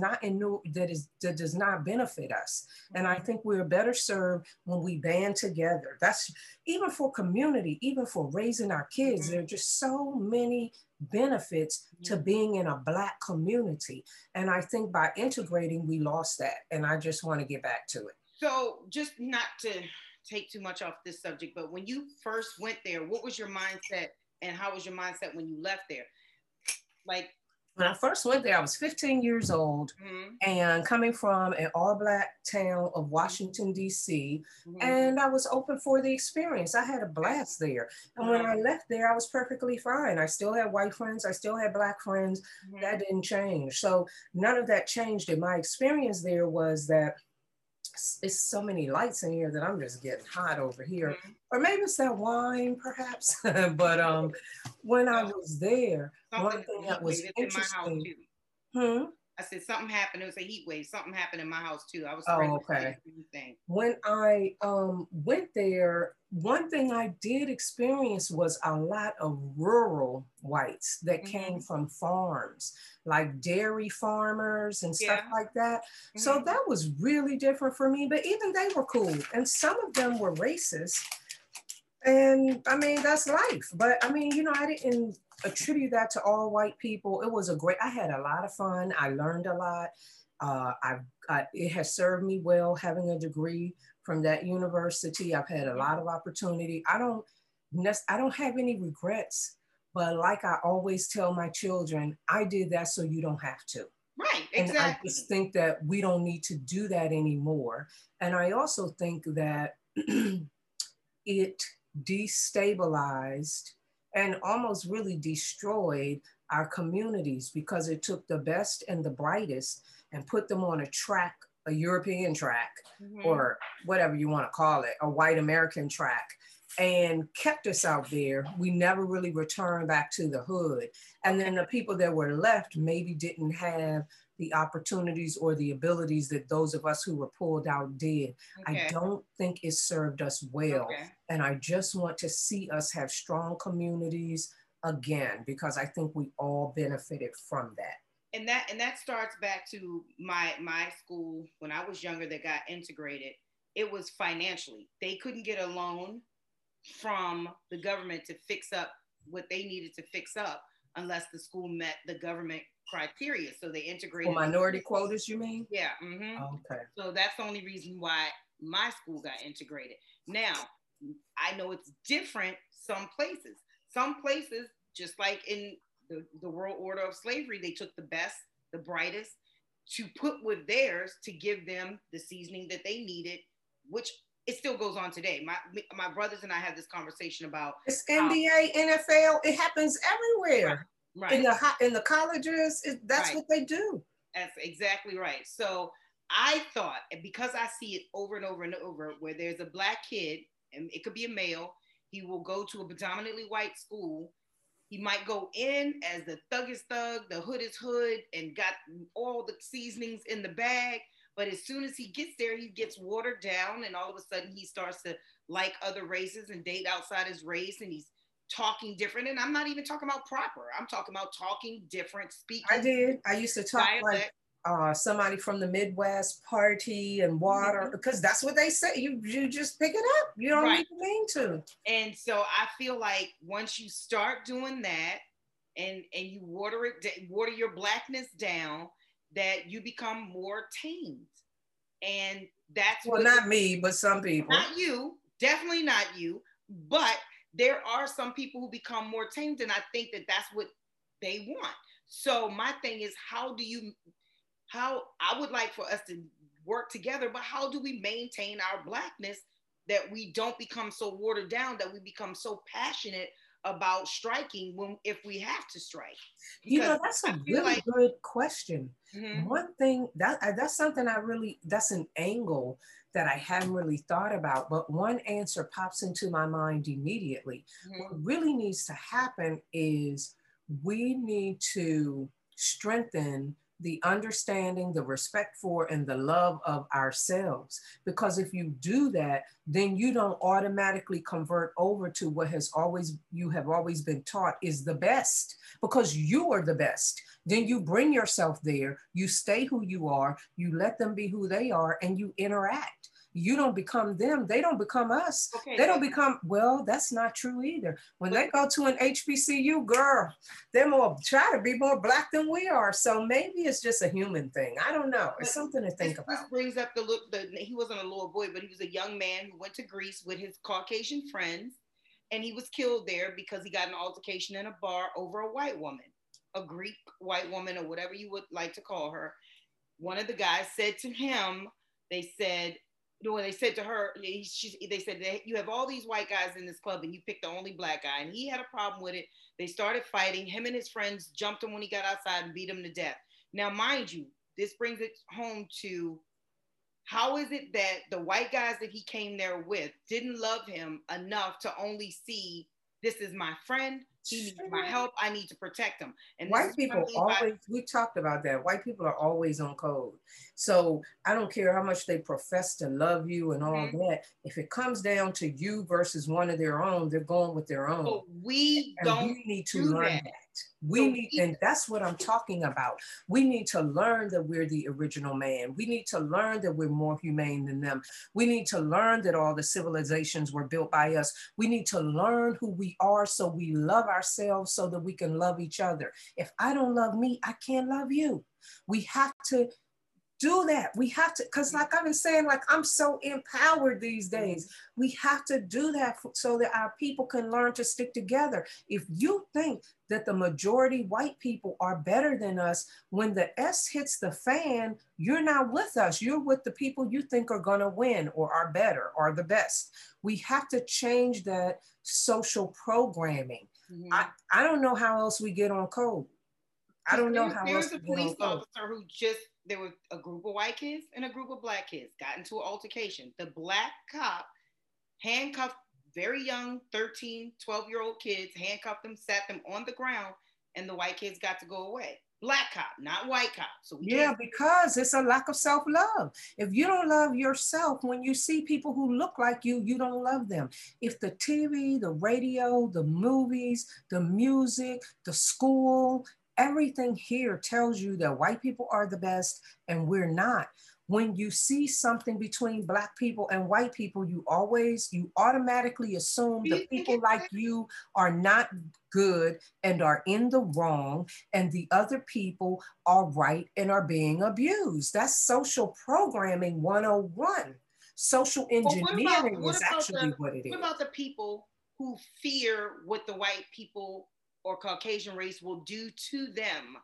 not benefit us. And I think we're better served when we band together. That's even for community, even for raising our kids. There are just so many benefits to being in a Black community. And I think by integrating, we lost that. And I just want to get back to it. So just not to take too much off this subject, but when you first went there, what was your mindset and how was your mindset when you left there? Like, when I first went there, I was 15 years old and coming from an all Black town of Washington, D.C. And I was open for the experience. I had a blast there. And when I left there, I was perfectly fine. I still had white friends. I still had Black friends. That didn't change. So none of that changed. And my experience there was that it's so many lights in here that I'm just getting hot over here. Or maybe it's that wine, perhaps. But when I was there, one thing that was interesting. I said something happened. It was a heat wave. Something happened in my house too. I was Oh, ready to say okay. the same thing. When I went there, one thing I did experience was a lot of rural whites that came Mm-hmm. from farms, like dairy farmers and stuff Yeah. like that. So Mm-hmm. that was really different for me, but even they were cool. And some of them were racist. And I mean, that's life. But I mean, I didn't attribute that to all white people. It was I had a lot of fun. I learned a lot. It has served me well having a degree from that university. I've had a lot of opportunity. I don't have any regrets, but like I always tell my children, I did that so you don't have to. Right. And I just Exactly. think that we don't need to do that anymore. And I also think that it destabilized and almost really destroyed our communities because it took the best and the brightest and put them on a track, a European track, Mm-hmm. or whatever you want to call it, a white American track, and kept us out there. We never really returned back to the hood. And Okay. then the people that were left maybe didn't have the opportunities or the abilities that those of us who were pulled out did. I Okay. don't think it served us well. Okay. And I just want to see us have strong communities again, because I think we all benefited from that. And that starts back to my school when I was younger that got integrated. It was financially. They couldn't get a loan from the government to fix up what they needed to fix up unless the school met the government criteria. So they For integrated the minority schools. quotas, you mean? Yeah. Mm-hmm. Okay. So that's the only reason why my school got integrated. Now, I know it's different some places. Some places, just like in the world order of slavery, they took the best, the brightest to put with theirs to give them the seasoning that they needed, which it still goes on today. My brothers and I had this conversation about It's how NBA, NFL. It happens right, everywhere. right, In the colleges, that's right. what they do. That's exactly right. So I thought, and because I see it over and over and over, where there's a black kid, and it could be a male, he will go to a predominantly white school. He might go in as the thug is thug, the hood is hood, and got all the seasonings in the bag. But as soon as he gets there, he gets watered down, and all of a sudden he starts to like other races and date outside his race, and he's talking different. And I'm not even talking about proper. I'm talking about talking different, I speaking did. I used to talk like dialect. somebody from the Midwest, party and water, Mm-hmm. because that's what they say. You just pick it up. You don't Right. even mean to. And so I feel like once you start doing that and you water your blackness down, that you become more tamed. And that's Well, what not me, but some people. not you, definitely not you, but there are some people who become more tamed, and I think that that's what they want. So my thing is, how I would like for us to work together, but how do we maintain our blackness that we don't become so watered down, that we become so passionate about striking when if we have to strike? Because That's I a feel really like good question. mm-hmm, One thing that's something that's an angle that I hadn't really thought about, but one answer pops into my mind immediately. What mm-hmm, really needs to happen is we need to strengthen the understanding, the respect for, and the love of ourselves. Because if you do that, then you don't automatically convert over to what you have always been taught is the best, because you are the best. Then you bring yourself there, you stay who you are, you let them be who they are, and you interact. You don't become them, they don't become us. okay, They don't become, well, that's not true either. When but they go to an HBCU, girl, they're more try to be more black than we are. So maybe it's just a human thing. I don't know. It's But something to this think this about. brings up the look. He wasn't a little boy, but he was a young man who went to Greece with his Caucasian friends, and he was killed there because he got an altercation in a bar over a white woman, a Greek white woman, or whatever you would like to call her. One of the guys said to him, they said, no, they said to her, they said that you have all these white guys in this club and you picked the only black guy. And he had a problem with it. They started fighting. Him and his friends jumped him when he got outside and beat him to death. Now, mind you, this brings it home to how is it that the white guys that he came there with didn't love him enough to only see this is my friend, He needs my help. I need to protect him. And this White is people partly why. always, we talked about that. White people are always on code. So I don't care how much they profess to love you and all that. If it comes down to you versus one of their own, they're going with their own. So we And don't we need to do learn that. that. We So need, and that's what I'm talking about. We need to learn that we're the original man. We need to learn that we're more humane than them. We need to learn that all the civilizations were built by us. We need to learn who we are so we love ourselves so that we can love each other. If I don't love me, I can't love you. We have to do that. We have to, because like I've been saying, like I'm so empowered these days. We have to do that so that our people can learn to stick together. If you think that the majority white people are better than us, when the S hits the fan, you're not with us. You're with the people you think are going to win or are better or the best. We have to change that social programming. I don't know how else we get on code. I don't know how else There's a we get on police code. officer who just, there was a group of white kids and a group of black kids got into an altercation. The black cop handcuffed very young 13, 12-year-old kids, handcuffed them, sat them on the ground, and the white kids got to go away. Black cop, not white cop. So yeah, because it's a lack of self-love. If you don't love yourself, when you see people who look like you don't love them. If the TV, the radio, the movies, the music, the school, everything here tells you that white people are the best and we're not. When you see something between black people and white people, you automatically assume the people like you are not good and are in the wrong, and the other people are right and are being abused. That's social programming 101. Social engineering is actually what it is. What about the people who fear what the white people or Caucasian race will do to them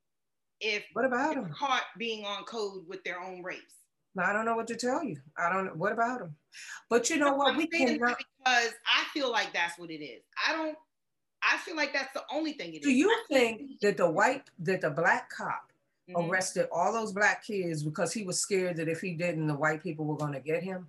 if what about they're caught being on code with their own race? I don't know what to tell you. I don't know. What about them? But you know what? We cannot. Because I feel like that's what it is. I feel like that's the only thing it is. Do you think that the black cop arrested all those black kids because he was scared that if he didn't, the white people were going to get him?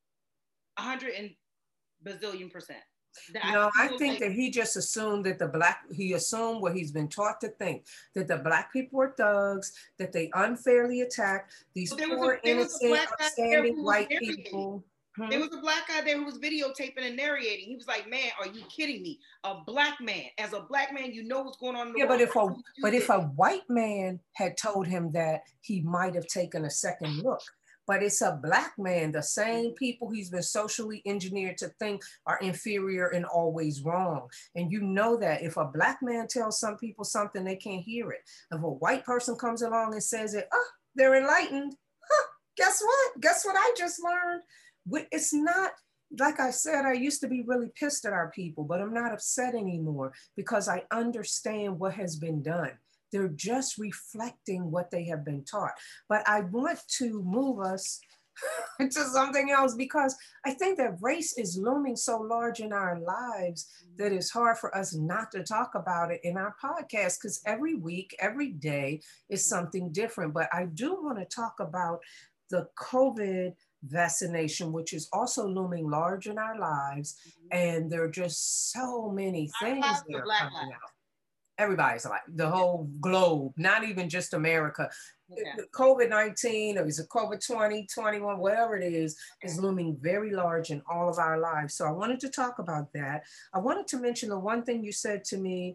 100 and bazillion percent. No, I think that he just assumed that he assumed what he's been taught to think, that the black people were thugs, that they unfairly attacked these poor, innocent, upstanding white people. There was a black guy there who was videotaping and narrating. He was like, "Man, are you kidding me? A black man, as a black man, you know what's going on in the world." But if a white man had told him that, he might have taken a second look. But it's a black man, the same people he's been socially engineered to think are inferior and always wrong. And you know that if a black man tells some people something, they can't hear it. If a white person comes along and says it, oh, they're enlightened. Huh, guess what? Guess what I just learned? It's not, like I said, I used to be really pissed at our people, but I'm not upset anymore because I understand what has been done. They're just reflecting what they have been taught. But I want to move us to something else because I think that race is looming so large in our lives that it's hard for us not to talk about it in our podcast, because every week, every day is something different. But I do want to talk about the COVID vaccination, which is also looming large in our lives. And there are just so many things that are coming out. Everybody's like the whole globe, not even just America. Okay. COVID-19 or is it COVID 2021, whatever it is looming very large in all of our lives. So I wanted to talk about that. I wanted to mention the one thing you said to me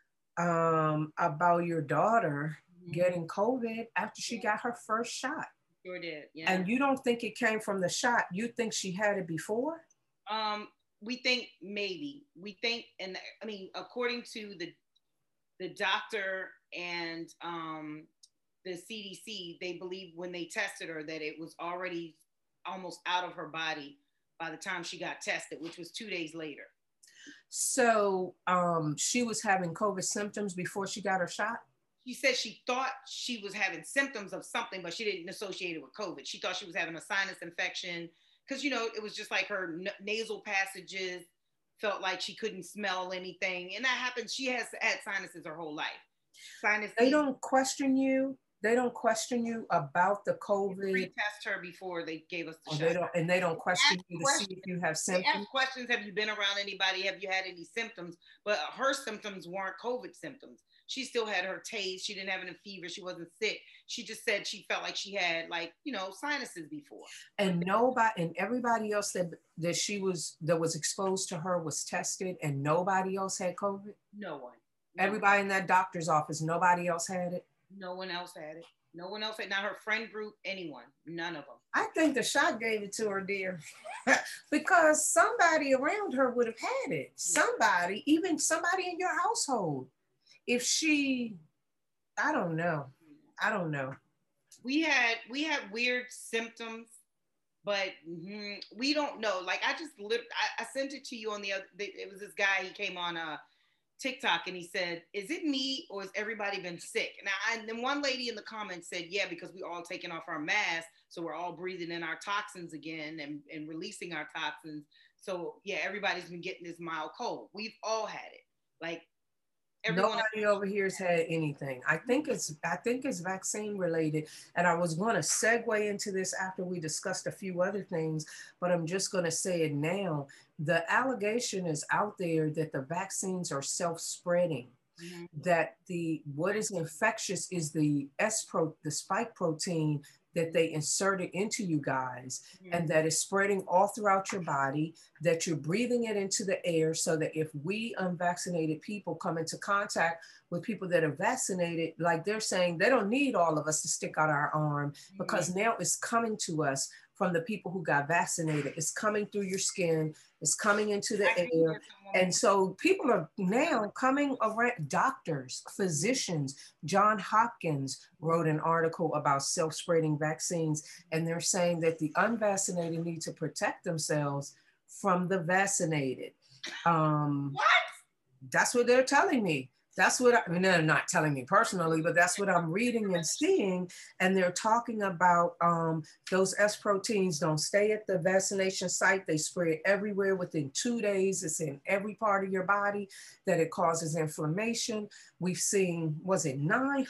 about your daughter getting COVID after she got her first shot. Sure did, yeah. And you don't think it came from the shot? You think she had it before? We think maybe. We think, and I mean, according to the doctor and the CDC, they believe when they tested her that it was already almost out of her body by the time she got tested, which was 2 days later. So she was having COVID symptoms before she got her shot? She said she thought she was having symptoms of something, but she didn't associate it with COVID. She thought she was having a sinus infection because, you know, it was just like her nasal passages felt like she couldn't smell anything. And that happens. She has had sinuses her whole life. They don't question you They don't question you about the They COVID. pre-test her before they gave us the Or shot. they don't question you to see if you have They symptoms. ask questions. Have you been around anybody? Have you had any symptoms? But her symptoms weren't COVID symptoms. She still had her taste. She didn't have any fever. She wasn't sick. She just said she felt like she had, like, you know, sinuses before. And nobody and everybody else that was exposed to her was tested, and nobody else had COVID. No one. Everybody in that doctor's office, nobody else had it. No one else had it. No one else had, not her friend group, anyone, none of them. I think the shot gave it to her, dear, because somebody around her would have had it. Somebody, even somebody in your household. If she, I don't know. I don't know. We had weird symptoms, but we don't know. Like, I sent it to you on the other. It was this guy. He came on TikTok and he said, "Is it me or has everybody been sick?" And then one lady in the comments said, "Yeah, because we all taking off our masks, so we're all breathing in our toxins again and releasing our toxins. So yeah, everybody's been getting this mild cold. We've all had it. Like, nobody over here has had anything. I think it's vaccine related. And I was going to segue into this after we discussed a few other things, but I'm just going to say it now. The allegation is out there that the vaccines are self-spreading. Mm-hmm. That what is infectious is the spike protein that they inserted into you guys, mm-hmm. and that is spreading all throughout your body, that you're breathing it into the air, so that if we unvaccinated people come into contact with people that are vaccinated, like they're saying, they don't need all of us to stick out our arm, because mm-hmm. now it's coming to us from the people who got vaccinated. It's coming through your skin, it's coming into the air. And so people are now coming around, doctors, physicians. John Hopkins wrote an article about self-spreading vaccines, and they're saying that the unvaccinated need to protect themselves from the vaccinated. What? That's what they're telling me. That's what they're not telling me personally, but that's what I'm reading and seeing. And they're talking about those S proteins don't stay at the vaccination site. They spread everywhere within 2 days. It's in every part of your body, that it causes inflammation. We've seen, was it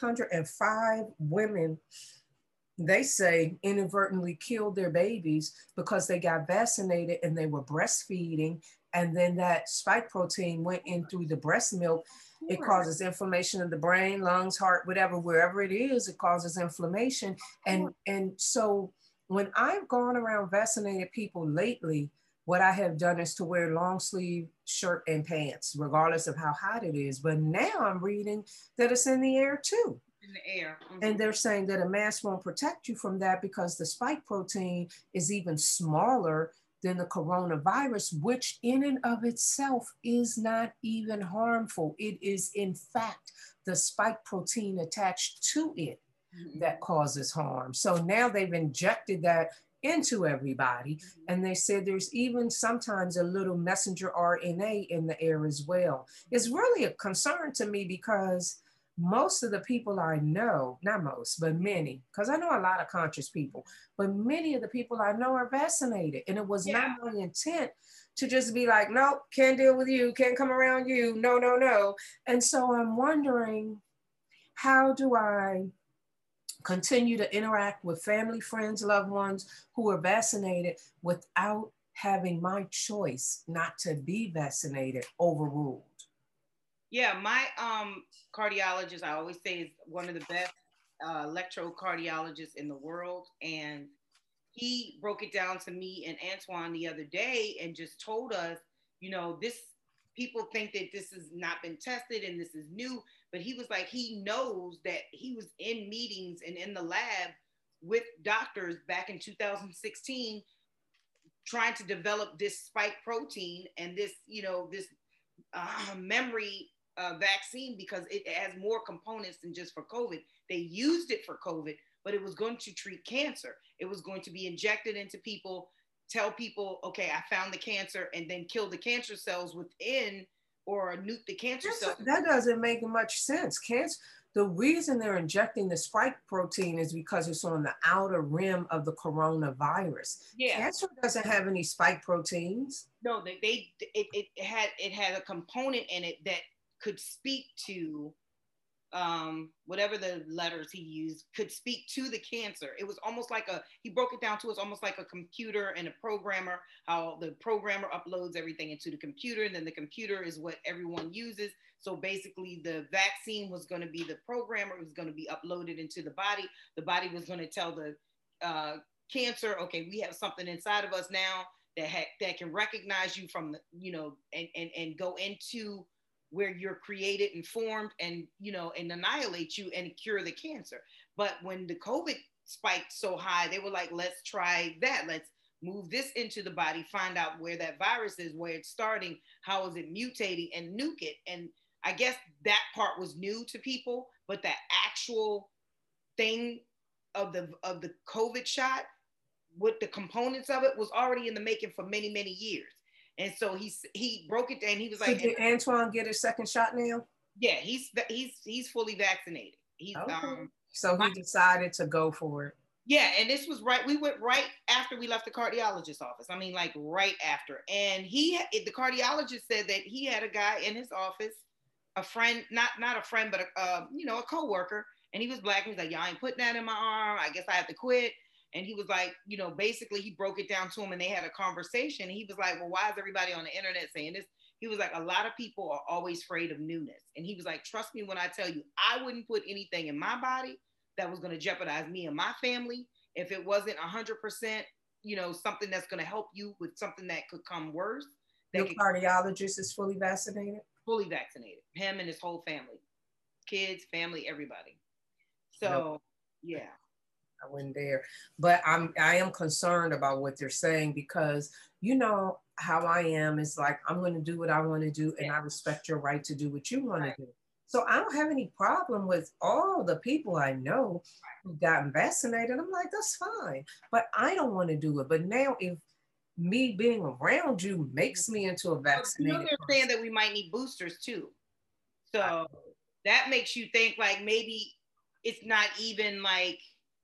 905 women, they say, inadvertently killed their babies because they got vaccinated and they were breastfeeding. And then that spike protein went in through the breast milk. It causes inflammation of the brain, lungs, heart, whatever, wherever it is, it causes inflammation. And so when I've gone around vaccinated people lately, what I have done is to wear long sleeve shirt and pants, regardless of how hot it is. But now I'm reading that it's in the air too. In the air. Mm-hmm. And they're saying that a mask won't protect you from that because the spike protein is even smaller than the coronavirus, which in and of itself is not even harmful. It is, in fact, the spike protein attached to it mm-hmm. that causes harm. So now they've injected that into everybody. Mm-hmm. And they said there's even sometimes a little messenger RNA in the air as well. It's really a concern to me, because most of the people I know, not most, but many, because I know a lot of conscious people, but many of the people I know are vaccinated. And it was not my intent to just be like, nope, can't deal with you, can't come around you, no, no, no. And so I'm wondering, how do I continue to interact with family, friends, loved ones who are vaccinated without having my choice not to be vaccinated overruled? Yeah, my cardiologist, I always say, is one of the best electrocardiologists in the world. And he broke it down to me and Antoine the other day and just told us, you know, people think that this has not been tested and this is new, but he was like, he knows that he was in meetings and in the lab with doctors back in 2016 trying to develop this spike protein and this, you know, this memory vaccine, because it has more components than just for COVID. They used it for COVID, but it was going to treat cancer. It was going to be injected into people, tell people, okay, I found the cancer, and then kill the cancer cells within, or nuke the cancer cells. That doesn't make much sense. The reason they're injecting the spike protein is because it's on the outer rim of the coronavirus. Yeah. Cancer doesn't have any spike proteins. No, it had a component in it that could speak to whatever the letters he used, could speak to the cancer. It was almost like he broke it down to us almost like a computer and a programmer, how the programmer uploads everything into the computer, and then the computer is what everyone uses. So basically the vaccine was going to be the programmer, it was going to be uploaded into the body. The body was going to tell the cancer, okay, we have something inside of us now that can recognize you from the, and go into where you're created and formed, and and annihilate you and cure the cancer. But when the COVID spiked so high, they were like, let's try that. Let's move this into the body, find out where that virus is, where it's starting, how is it mutating, and nuke it. And I guess that part was new to people, but that actual thing of the COVID shot, with the components of it, was already in the making for many, many years. And so he broke it down. He was like, did Antoine get his second shot now? Yeah, he's fully vaccinated. He's okay. So he decided to go for it. Yeah, and this was right. We went right after we left the cardiologist's office. I mean, like right after. And the cardiologist said that he had a guy in his office, a friend, not a friend, but a coworker, and he was black. He was like, "Y'all ain't putting that in my arm. I guess I have to quit." And he was like, basically he broke it down to him, and they had a conversation. And he was like, well, why is everybody on the internet saying this? He was like, a lot of people are always afraid of newness. And he was like, trust me when I tell you, I wouldn't put anything in my body that was going to jeopardize me and my family if it wasn't 100%, something that's going to help you with something that could come worse. Your cardiologist is fully vaccinated? Fully vaccinated. Him and his whole family. Kids, family, everybody. So, yeah. I went there, but I am concerned about what they're saying, because how I am is like, I'm going to do what I want to do, and I respect your right to do what you want to do. So I don't have any problem with all the people I know who got vaccinated. I'm like, that's fine, but I don't want to do it. But now, if me being around you makes me into a vaccinated they're saying that we might need boosters too. So that makes you think like maybe it's not even like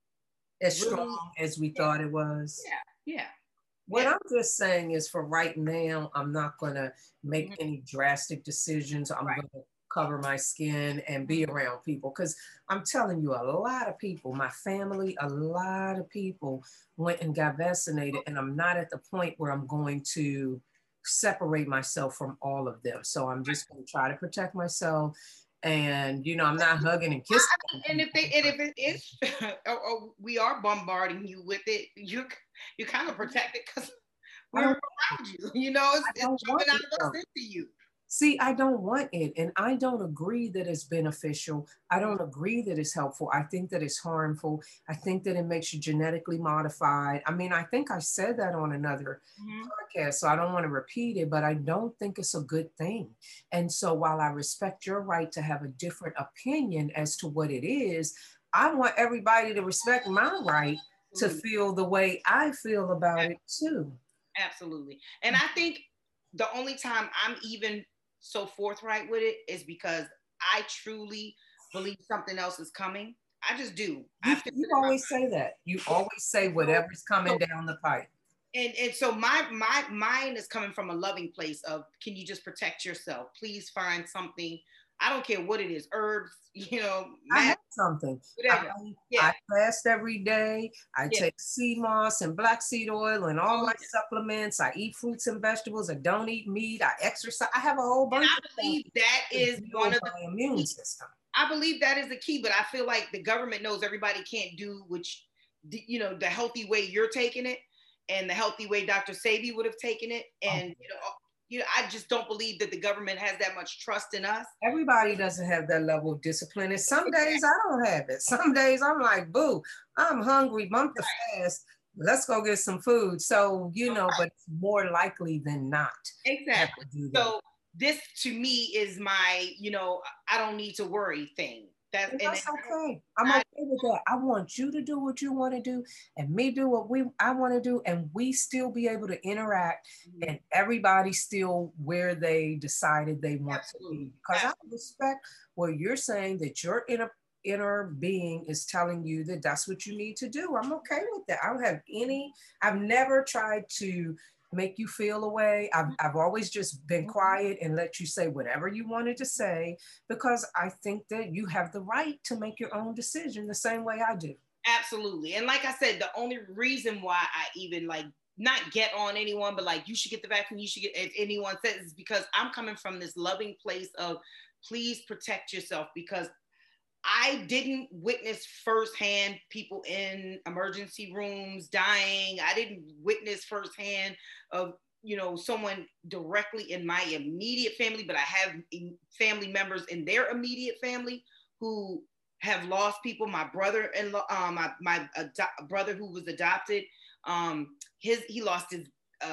as strong as we thought it was. Yeah. What I'm just saying is, for right now, I'm not going to make any drastic decisions. I'm going to cover my skin and be around people, because I'm telling you, a lot of people, my family, a lot of people went and got vaccinated, and I'm not at the point where I'm going to separate myself from all of them. So I'm just going to try to protect myself. And I'm not hugging and kissing. And if it is, or we are bombarding you with it, you're kind of protected because we're around you. It's jumping out of us into you. See, I don't want it, and I don't agree that it's beneficial. I don't agree that it's helpful. I think that it's harmful. I think that it makes you genetically modified. I mean, I think I said that on another podcast, so I don't want to repeat it, but I don't think it's a good thing. And so while I respect your right to have a different opinion as to what it is, I want everybody to respect my right to feel the way I feel about it too. Absolutely. And I think the only time I'm even so forthright with it is because I truly believe something else is coming. I just do. You always say that. You always say whatever's coming down the pipe. And so my mind is coming from a loving place of, can you just protect yourself? Please find something. I don't care what it is, herbs, I have something. Whatever. I fast every day. I take sea moss and black seed oil and all my supplements. I eat fruits and vegetables. I don't eat meat. I exercise. I have a whole bunch of believe that is one of the immune system. I believe that is the key, but I feel like the government knows everybody can't do the healthy way you're taking it and the healthy way Dr. Sebi would have taken it. And I just don't believe that the government has that much trust in us. Everybody doesn't have that level of discipline. And some days I don't have it. Some days I'm like, boo, I'm hungry, bump the fast. Let's go get some food. So, but it's more likely than not. Exactly. So this to me is my, I don't need to worry thing. That's okay. I'm okay with that. I want you to do what you want to do and me do what I want to do, and we still be able to interact and everybody still where they decided they want to be. Because I respect what you're saying, that your inner being is telling you that that's what you need to do. I'm okay with that. I don't have I've never tried to make you feel a way. I've always just been quiet and let you say whatever you wanted to say, because I think that you have the right to make your own decision the same way I do. Absolutely. And like I said, the only reason why I even like not get on anyone, but like you should get the vaccine, you should get, if anyone says, is because I'm coming from this loving place of please protect yourself, because I didn't witness firsthand people in emergency rooms dying. I didn't witness firsthand of, you know, someone directly in my immediate family, but I have family members in their immediate family who have lost people. My brother and my brother who was adopted, he lost his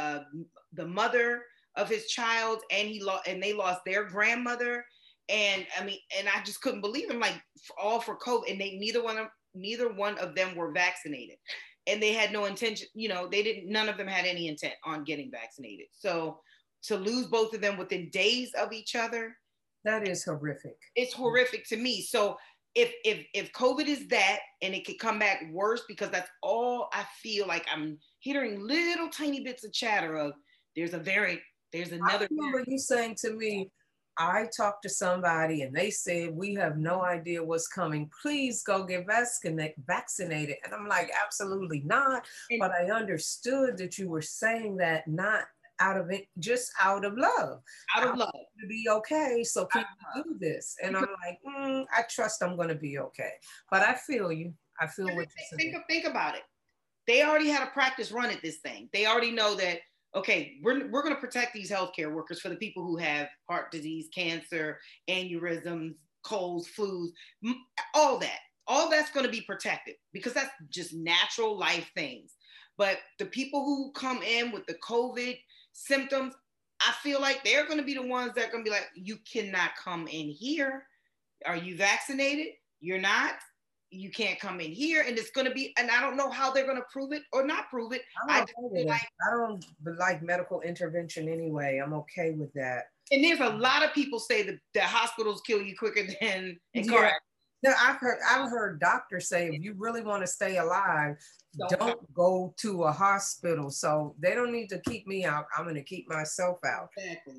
the mother of his child, and they lost their grandmother. And I mean, and I just couldn't believe them, like all for COVID, and neither one of them were vaccinated, and they had no intention, you know, none of them had any intent on getting vaccinated. So to lose both of them within days of each other, that is horrific. It's horrific to me. So if COVID is that, and it could come back worse, because that's all I feel like I'm hearing little tiny bits of chatter of, there's a variant, there's another. I remember you saying to me, I talked to somebody and they said, we have no idea what's coming. Please go get vaccinated. And I'm like, absolutely not. But I understood that you were saying that not out of it, just out of love. Out of love. To be okay. So can you do this? And I'm like, I trust I'm going to be okay. But I feel you. I feel what you're saying. Think about it. They already had a practice run at this thing. They already know that, okay, we're going to protect these healthcare workers for the people who have heart disease, cancer, aneurysms, colds, flus, all that. All that's going to be protected, because that's just natural life things. But the people who come in with the COVID symptoms, I feel like they're going to be the ones that are going to be like, you cannot come in here. Are you vaccinated? You're not. You can't come in here. And it's going to be, and I don't know how they're going to prove it or not prove it. I don't like medical intervention anyway. I'm okay with that. And there's a lot of people say that hospitals kill you quicker than car. No, I've heard doctors say, if you really want to stay alive, don't go to a hospital. So they don't need to keep me out. I'm going to keep myself out. Exactly.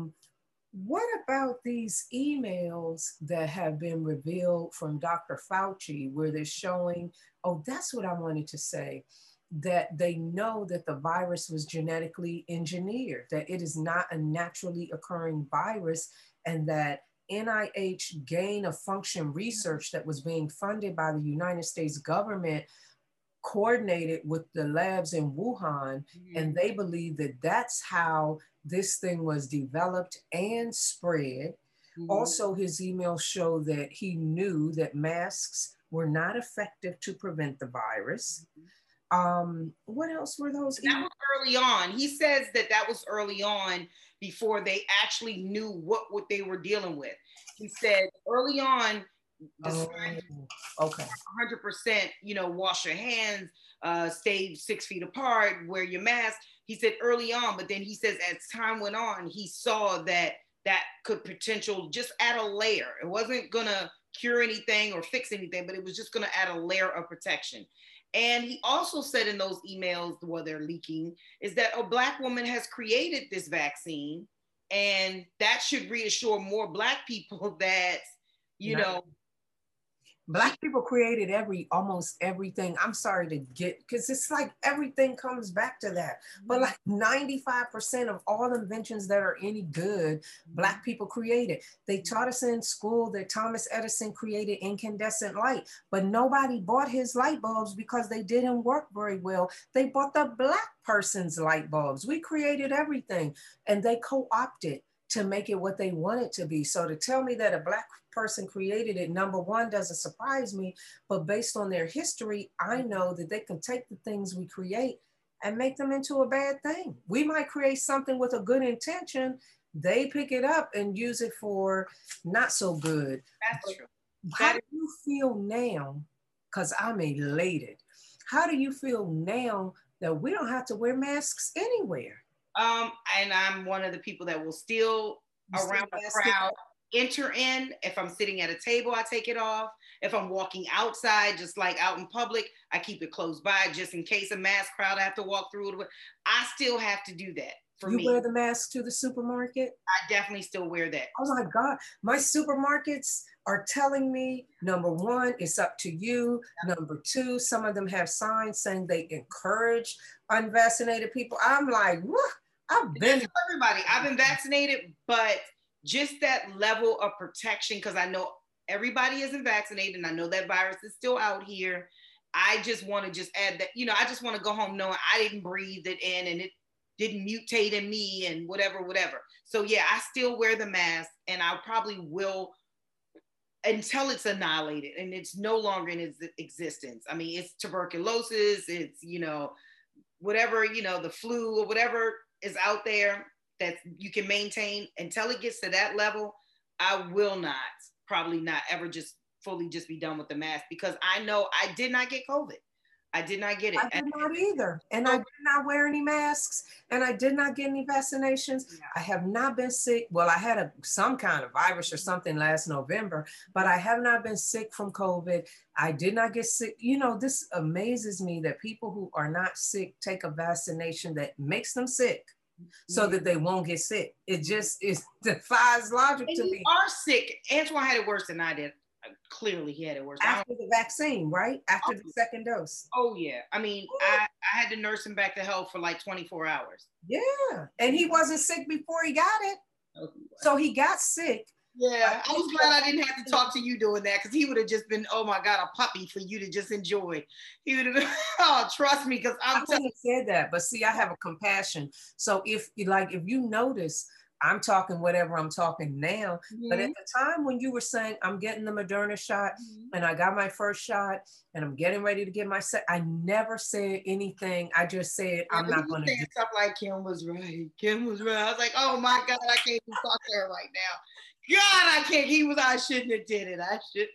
What about these emails that have been revealed from Dr. Fauci, where they're showing, oh, that's what I wanted to say, that they know that the virus was genetically engineered, that it is not a naturally occurring virus, and that NIH gain of function research that was being funded by the United States government coordinated with the labs in Wuhan, and they believe that that's how this thing was developed and spread. Also, his emails show that he knew that masks were not effective to prevent the virus. What else were those? That was early on. He says that was early on, before they actually knew what they were dealing with. He said early on, 100%, you know, wash your hands, stay 6 feet apart, wear your mask. He said early on, but then he says as time went on, he saw that could potential just add a layer. It wasn't gonna cure anything or fix anything, but it was just gonna add a layer of protection. And he also said in those emails, where they're leaking, is that a Black woman has created this vaccine, and that should reassure more Black people that, you know, Black people created almost everything. I'm sorry to get, because it's like everything comes back to that. But like 95% of all inventions that are any good, Black people created. They taught us in school that Thomas Edison created incandescent light, but nobody bought his light bulbs because they didn't work very well. They bought the Black person's light bulbs. We created everything, and they co-opted to make it what they want it to be. So to tell me that a Black person created it, number one, doesn't surprise me, but based on their history, I know that they can take the things we create and make them into a bad thing. We might create something with a good intention. They pick it up and use it for not so good. That's true. How do you feel now? Because I'm elated. How do you feel now that we don't have to wear masks anywhere? And I'm one of the people that will still around the crowd enter in. If I'm sitting at a table, I take it off. If I'm walking outside, just like out in public, I keep it close by just in case a mass crowd I have to walk through. I still have to do that for me. You wear the mask to the supermarket? I definitely still wear that. Oh my God. My supermarkets are telling me, number one, it's up to you. Number two, some of them have signs saying they encourage unvaccinated people. I'm like, what? Everybody. I've been vaccinated, but just that level of protection, because I know everybody isn't vaccinated and I know that virus is still out here. I just want to just add that, I just want to go home knowing I didn't breathe it in and it didn't mutate in me and whatever. So yeah, I still wear the mask and I probably will until it's annihilated and it's no longer in its existence. I mean, it's tuberculosis, it's, whatever, the flu or whatever is out there that you can maintain until it gets to that level. I will probably not ever just fully just be done with the mask because I know I did not get COVID. I did not get it. I did not either. And I did not wear any masks and I did not get any vaccinations. Yeah. I have not been sick. Well, I had some kind of virus or something last November, but I have not been sick from COVID. I did not get sick. This amazes me that people who are not sick take a vaccination that makes them sick so that they won't get sick. It defies logic to me. You are sick. Antoine had it worse than I did. Clearly he had it worse. After the vaccine, right? After the second dose. Oh yeah. I mean, I had to nurse him back to health for like 24 hours. Yeah. And he wasn't sick before he got it. So he got sick. Yeah. I was glad I didn't have to talk to you doing that because he would have just been, oh my God, a puppy for you to just enjoy. He would have been, oh, trust me, because I wouldn't have said that, but see, I have a compassion. So if you notice, I'm talking whatever I'm talking now, but at the time when you were saying I'm getting the Moderna shot and I got my first shot and I'm getting ready to get my second, I never said anything. I just said, I'm not going to do stuff like Kim was right. Kim was right. I was like, oh my God, I can't even talk to her right now. God, I can't. I shouldn't have did it.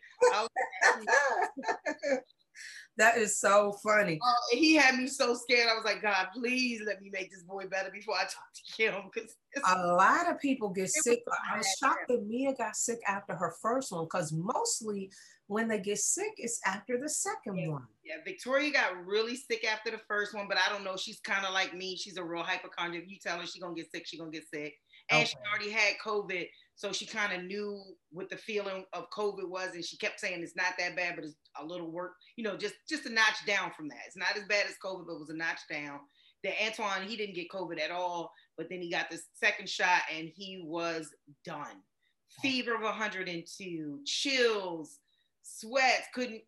That is so funny. He had me so scared. I was like, God, please let me make this boy better before I talk to Kim. Because a lot of people get sick. I was shocked that Mia got sick after her first one because mostly when they get sick, it's after the second one. Yeah, Victoria got really sick after the first one, but I don't know. She's kind of like me. She's a real hypochondriac. If you tell her she's going to get sick, she's going to get sick. And she already had COVID. So she kind of knew what the feeling of COVID was. And she kept saying it's not that bad, but it's a little work, just a notch down from that. It's not as bad as COVID, but it was a notch down. Then Antoine, he didn't get COVID at all, but then he got the second shot and he was done. Fever of 102, chills, sweats,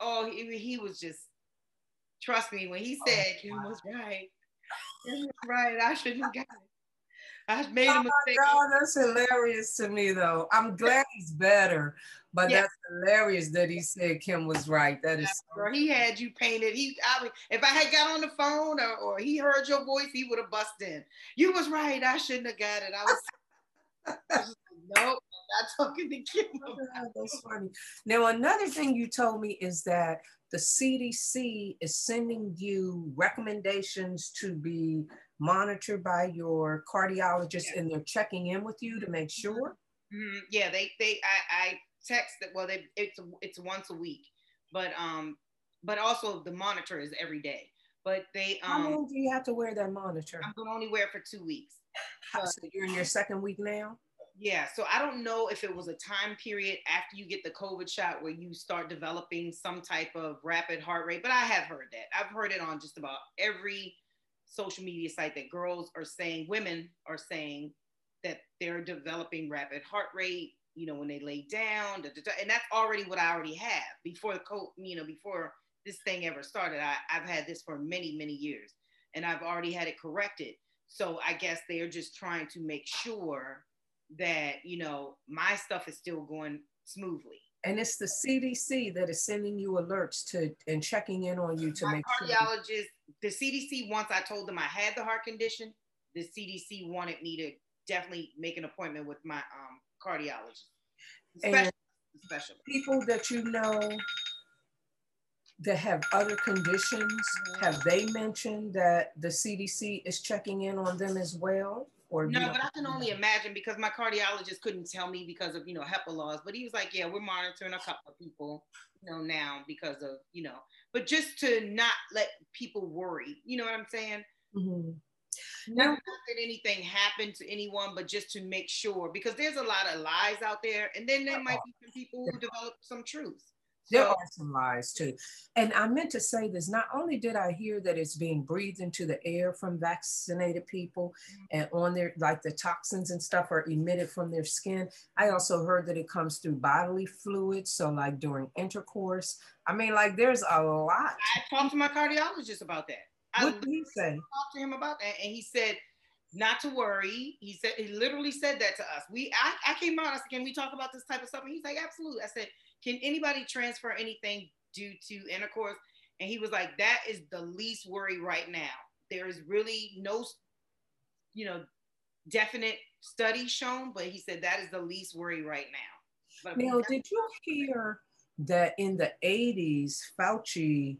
he was just, trust me, when he said, Kim was right. Kim was right, I shouldn't have got it. I made a mistake. Oh, that's hilarious to me, though. I'm glad he's better, but that's hilarious that he said Kim was right. That is. So he had you painted. If I had got on the phone or he heard your voice, he would have busted in. You was right. I shouldn't have got it. I was like, nope, I'm not talking to Kim. Oh, that's funny. Now, another thing you told me is that the CDC is sending you recommendations to be monitored by your cardiologist and they're checking in with you to make sure. Yeah, I text that. Well, it's once a week, but also the monitor is every day. But how long do you have to wear that monitor? I'm gonna only wear it for 2 weeks. So you're in your second week now? Yeah, so I don't know if it was a time period after you get the COVID shot where you start developing some type of rapid heart rate, but I have heard that. I've heard it on just about every social media site that women are saying that they're developing rapid heart rate, when they lay down, and that's already what I already have before before this thing ever started. I've had this for many, many years and I've already had it corrected. So I guess they're just trying to make sure that, my stuff is still going smoothly. And it's the CDC that is sending you alerts and checking in on you to make sure. Cardiologist, the CDC, once I told them I had the heart condition, the CDC wanted me to definitely make an appointment with my cardiologist. Especially people that you know that have other conditions, have they mentioned that the CDC is checking in on them as well? Or no, but I can only imagine because my cardiologist couldn't tell me because of, HEPA laws. But he was like, yeah, we're monitoring a couple of people, now because of, but just to not let people worry. You know what I'm saying? Mm-hmm. Not that anything happened to anyone, but just to make sure, because there's a lot of lies out there. And then there might be some people who develop some truths. There are some lies too. And I meant to say this, not only did I hear that it's being breathed into the air from vaccinated people and on their, like the toxins and stuff are emitted from their skin. I also heard that it comes through bodily fluids. So like during intercourse, I mean, like there's a lot. I talked to my cardiologist about that. What did he say? I talked to him about that and he said, not to worry. He said, he literally said that to us. I came out, I said, can we talk about this type of stuff? And he's like, absolutely. I said, can anybody transfer anything due to intercourse? And he was like, that is the least worry right now. There is really no, definite study shown, but he said that is the least worry right now. But now, did you hear that in the 80s, Fauci,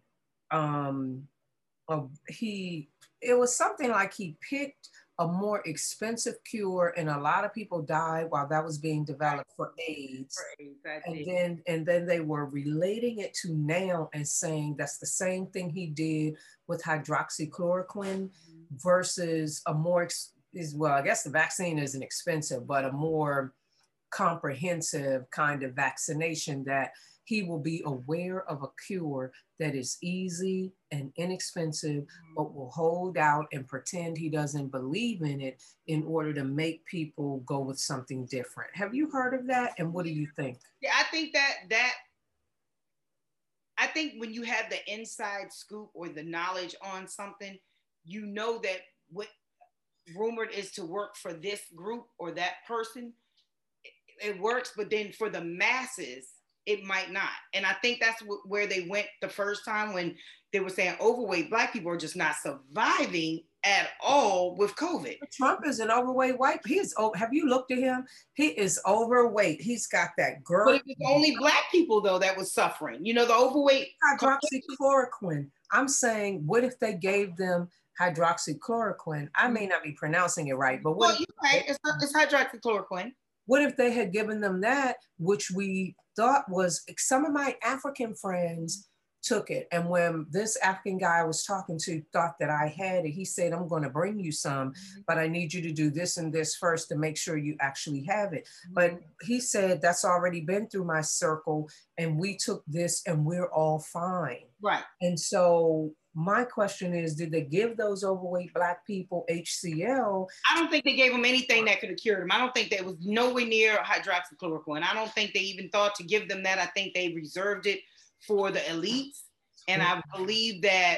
it was something like he picked a more expensive cure and a lot of people died while that was being developed for AIDS. And then they were relating it to now and saying that's the same thing he did with hydroxychloroquine versus a more, I guess the vaccine isn't expensive, but a more comprehensive kind of vaccination that he will be aware of a cure that is easy and inexpensive, but will hold out and pretend he doesn't believe in it in order to make people go with something different. Have you heard of that? And what do you think? Yeah, I think I think when you have the inside scoop or the knowledge on something, that what rumored is to work for this group or that person, it works, but then for the masses, it might not. And I think that's where they went the first time when they were saying overweight Black people are just not surviving at all with COVID. Trump is an overweight white. Have you looked at him? He is overweight. He's got that girl. But it was only Black people though that was suffering. The overweight. Hydroxychloroquine. I'm saying, what if they gave them hydroxychloroquine? I may not be pronouncing it right, but you're right. It's hydroxychloroquine. What if they had given them that, which we thought was, some of my African friends took it. And when this African guy I was talking to thought that I had it, he said, I'm going to bring you some, but I need you to do this and this first to make sure you actually have it. But he said, that's already been through my circle and we took this and we're all fine. Right. And so my question is, did they give those overweight Black people HCl? I don't think they gave them anything that could have cured them. I don't think there was nowhere near hydroxychloroquine. I don't think they even thought to give them that. I think they reserved it for the elites. And I believe that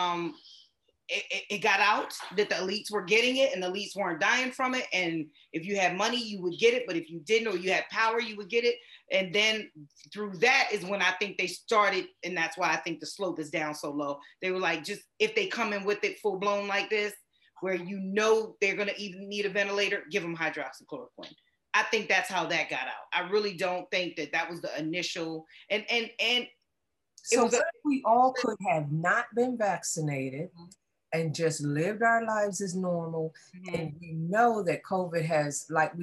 it got out, that the elites were getting it and the elites weren't dying from it. And if you had money, you would get it. But if you didn't, or you had power, you would get it. And then through that is when I think they started, and that's why I think the slope is down so low. They were like, just if they come in with it full blown like this, where they're gonna even need a ventilator, give them hydroxychloroquine. I think that's how that got out. I really don't think that was the initial, and so we all could have not been vaccinated and just lived our lives as normal. And we know that COVID has, like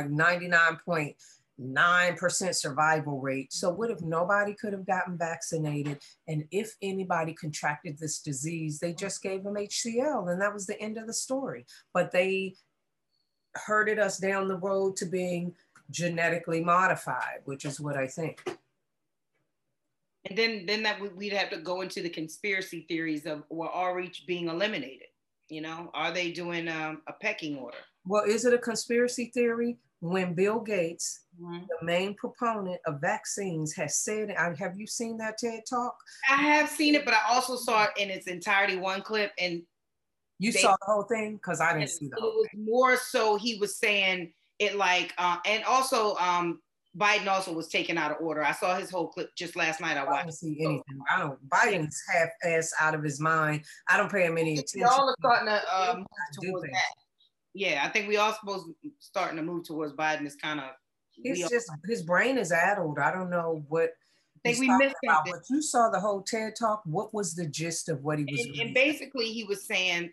99.9% survival rate. So what if nobody could have gotten vaccinated? And if anybody contracted this disease, they just gave them HCl and that was the end of the story. But they herded us down the road to being genetically modified, which is what I think. And then that we'd have to go into the conspiracy theories of RH being eliminated. Are they doing a pecking order? Well, is it a conspiracy theory when Bill Gates, the main proponent of vaccines, has said, have you seen that TED Talk? I have seen it, but I also saw it in its entirety, one clip. And you saw the whole thing? Because I didn't see the whole thing. It was more so he was saying it like, and also Biden also was taken out of order. I saw his whole clip just last night. I didn't see anything. Biden's half-ass out of his mind. I don't pay him any attention. We all are starting to move towards that. Yeah, I think we all starting to move towards Biden. Is kind of, his brain is addled. I don't know what I think we missed something. But you saw the whole TED Talk. What was the gist of what he was and basically he was saying,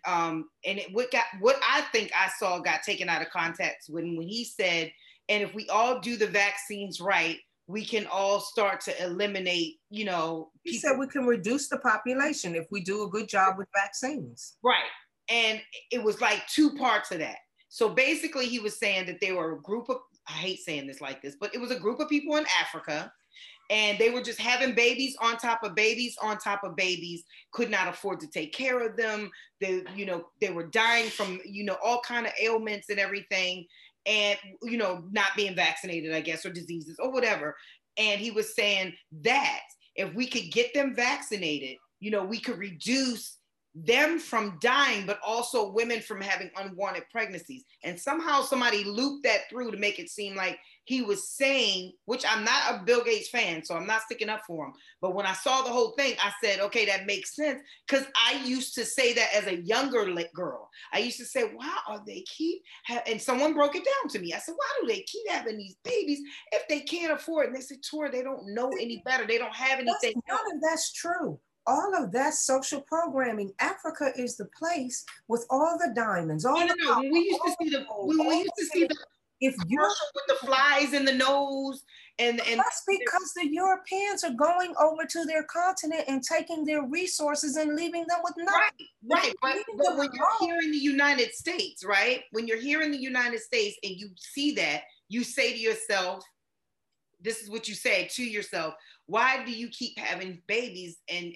what I think I saw got taken out of context when he said, and if we all do the vaccines right, we can all start to eliminate, you know. He said we can reduce the population if we do a good job with vaccines. Right. And it was like two parts of that. So basically he was saying that there were a group of, I hate saying this like this, but it was a group of people in Africa, and they were just having babies on top of babies on top of babies, could not afford to take care of them. They, you know, they were dying from, you know, all kind of ailments and everything, and, you know, not being vaccinated, I guess, or diseases or whatever. And he was saying that if we could get them vaccinated, you know, we could reduce them from dying, but also women from having unwanted pregnancies. And somehow somebody looped that through to make it seem like he was saying, which I'm not a Bill Gates fan, so I'm not sticking up for him. But when I saw the whole thing, I said, okay, that makes sense. Because I used to say that as a younger girl. I used to say, why are they and someone broke it down to me. I said, why do they keep having these babies if they can't afford it? And they said, Tori, they don't know any better. They don't have anything. None of that's true. All of that social programming. Africa is the place with all the diamonds. All when we used to see the if you're with the flies in the nose, and that's because the Europeans are going over to their continent and taking their resources and leaving them with nothing. Right. But when you're here in the United States, right? When you're here in the United States and you see that, you say to yourself, this is what you say to yourself: why do you keep having babies and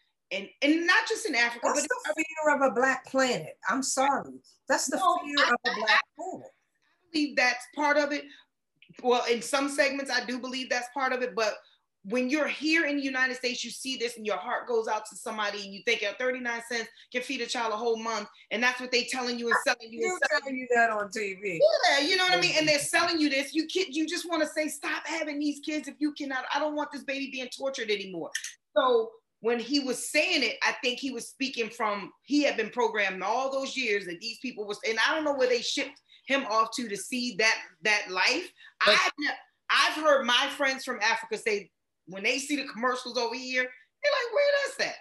not just in Africa? That's the fear of a black planet. I'm sorry. That's the fear of a black planet. I believe that's part of it. Well, in some segments, I do believe that's part of it. But when you're here in the United States, you see this and your heart goes out to somebody and you think 39 cents can feed a child a whole month. And that's what they're telling you and selling you. They're telling you that on TV. Yeah, you know what I mean? And they're selling you this. You just want to say, stop having these kids if you cannot. I don't want this baby being tortured anymore. So when he was saying it, I think he was speaking from, he had been programmed all those years that these people was, and I don't know where they shipped him off to see that life. But I've heard my friends from Africa say, when they see the commercials over here, they're like, where that's at?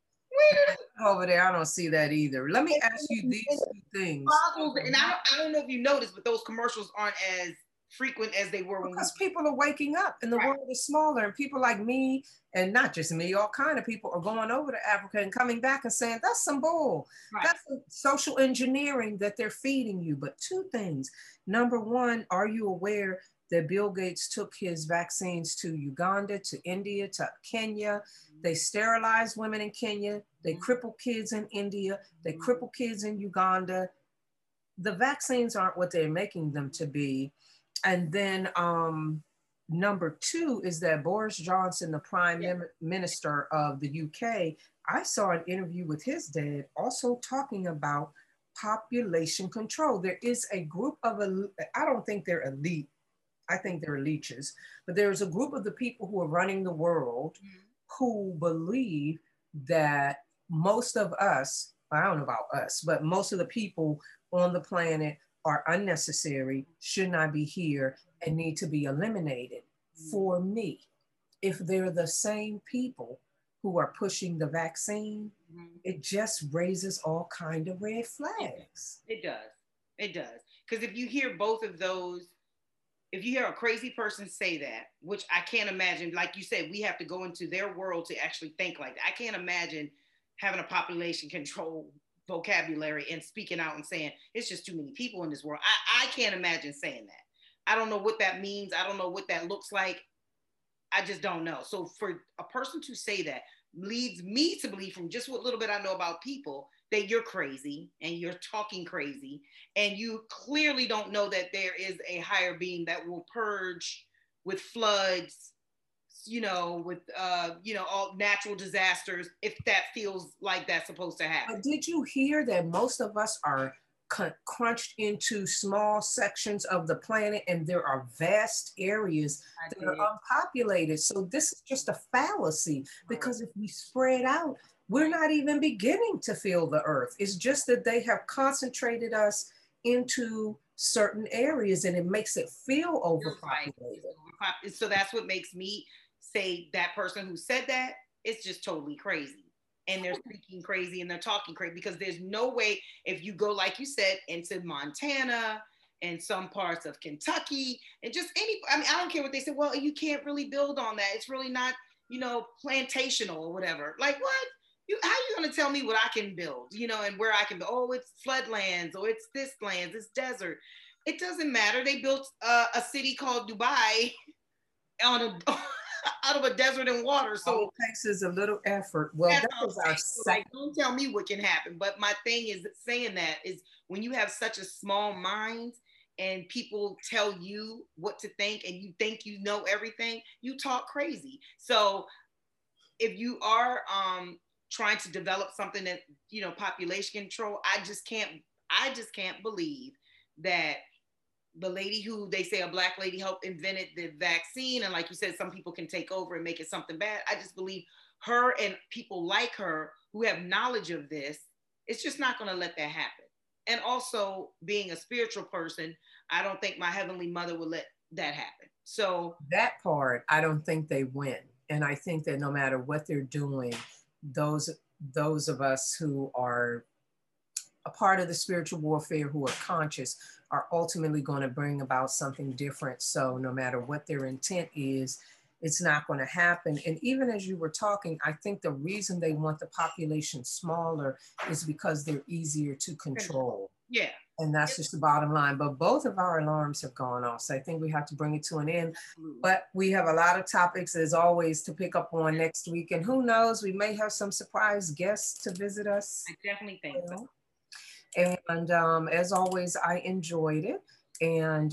Over there, I don't see that either. Let me ask you these two things. And I don't know if you noticed, but those commercials aren't as frequent as they were because people are waking up and the world is smaller, and people like me, and not just me, all kind of people are going over to Africa and coming back and saying that's some bull. That's social engineering that they're feeding you. But two things. Number one, are you aware that Bill Gates took his vaccines to Uganda, to India, to Kenya? They sterilize women in Kenya. They cripple kids in India. They cripple kids in Uganda. The vaccines aren't what they're making them to be. And then number two is that Boris Johnson, the Prime Minister of the UK, I saw an interview with his dad also talking about population control. There is a group of, I don't think they're elite, I think they're leeches, but there's a group of the people who are running the world who believe that most of us, I don't know about us, but most of the people on the planet are unnecessary, should not be here, and need to be eliminated. For me, if they're the same people who are pushing the vaccine, it just raises all kind of red flags. It does. Because if you hear both of those, if you hear a crazy person say that, which I can't imagine, like you said, we have to go into their world to actually think like that. I can't imagine having a population control vocabulary and speaking out and saying, it's just too many people in this world. I can't imagine saying that. I don't know what that means. I don't know what that looks like. I just don't know. So for a person to say that leads me to believe, from just what little bit I know about people, that you're crazy and you're talking crazy, and you clearly don't know that there is a higher being that will purge with floods, with all natural disasters, if that feels like that's supposed to happen. But did you hear that most of us are crunched into small sections of the planet, and there are vast areas that are unpopulated? So this is just a fallacy, because if we spread out, we're not even beginning to feel the earth. It's just that they have concentrated us into certain areas, and it makes it feel overpopulated. So that's what makes me say that person who said that is just totally crazy. And they're speaking crazy and they're talking crazy, because there's no way, if you go, like you said, into Montana and some parts of Kentucky and just any, I mean, I don't care what they say. Well, you can't really build on that. It's really not, you know, plantational or whatever. Like what? How are you going to tell me what I can build, you know, and where I can build? Oh, it's floodlands, or it's this lands, it's desert. It doesn't matter. They built a city called Dubai on a out of a desert and water. So all it takes is a little effort. Well, that was our like, don't tell me what can happen. But my thing is saying that is, when you have such a small mind and people tell you what to think and you think you know everything, you talk crazy. So if you are trying to develop something that, you know, population control, I just can't believe that the lady who they say, a Black lady, helped invented the vaccine, and like you said, some people can take over and make it something bad. I just believe her and people like her who have knowledge of this, it's just not going to let that happen. And also, being a spiritual person, I don't think my Heavenly Mother would let that happen. So that part, I don't think they win. And I think that no matter what they're doing, those of us who are a part of the spiritual warfare, who are conscious, are ultimately going to bring about something different. So no matter what their intent is, it's not going to happen. And even as you were talking, I think the reason they want the population smaller is because they're easier to control. Yeah. And that's just the bottom line. But both of our alarms have gone off. So I think we have to bring it to an end. But we have a lot of topics, as always, to pick up on next week. And who knows, we may have some surprise guests to visit us. I definitely think so. And as always, I enjoyed it. And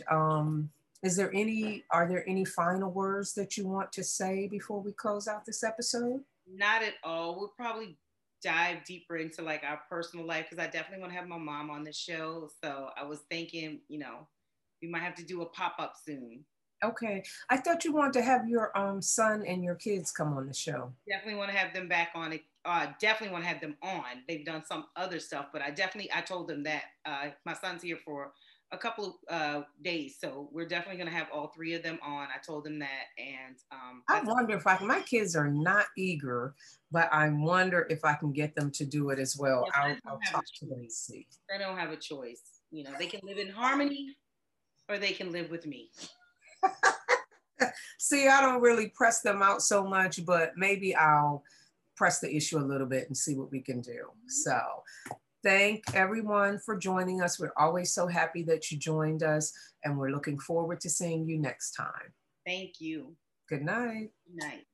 are there any final words that you want to say before we close out this episode? Not at all. We'll probably dive deeper into like our personal life, because I definitely want to have my mom on the show. So I was thinking, you know, we might have to do a pop-up soon. Okay. I thought you wanted to have your son and your kids come on the show. Definitely want to have them back on it. Definitely want to have them on. They've done some other stuff, but I told them that my son's here for a couple of days. So we're definitely going to have all three of them on. I told them that. And I wonder if my kids are not eager, but I wonder if I can get them to do it as well. Yes, I'll talk to them and see. They don't have a choice. You know, they can live in harmony or they can live with me. See, I don't really press them out so much, but maybe I'll press the issue a little bit and see what we can do. So thank everyone for joining us. We're always so happy that you joined us, and we're looking forward to seeing you next time. Thank you. Good night. Good night.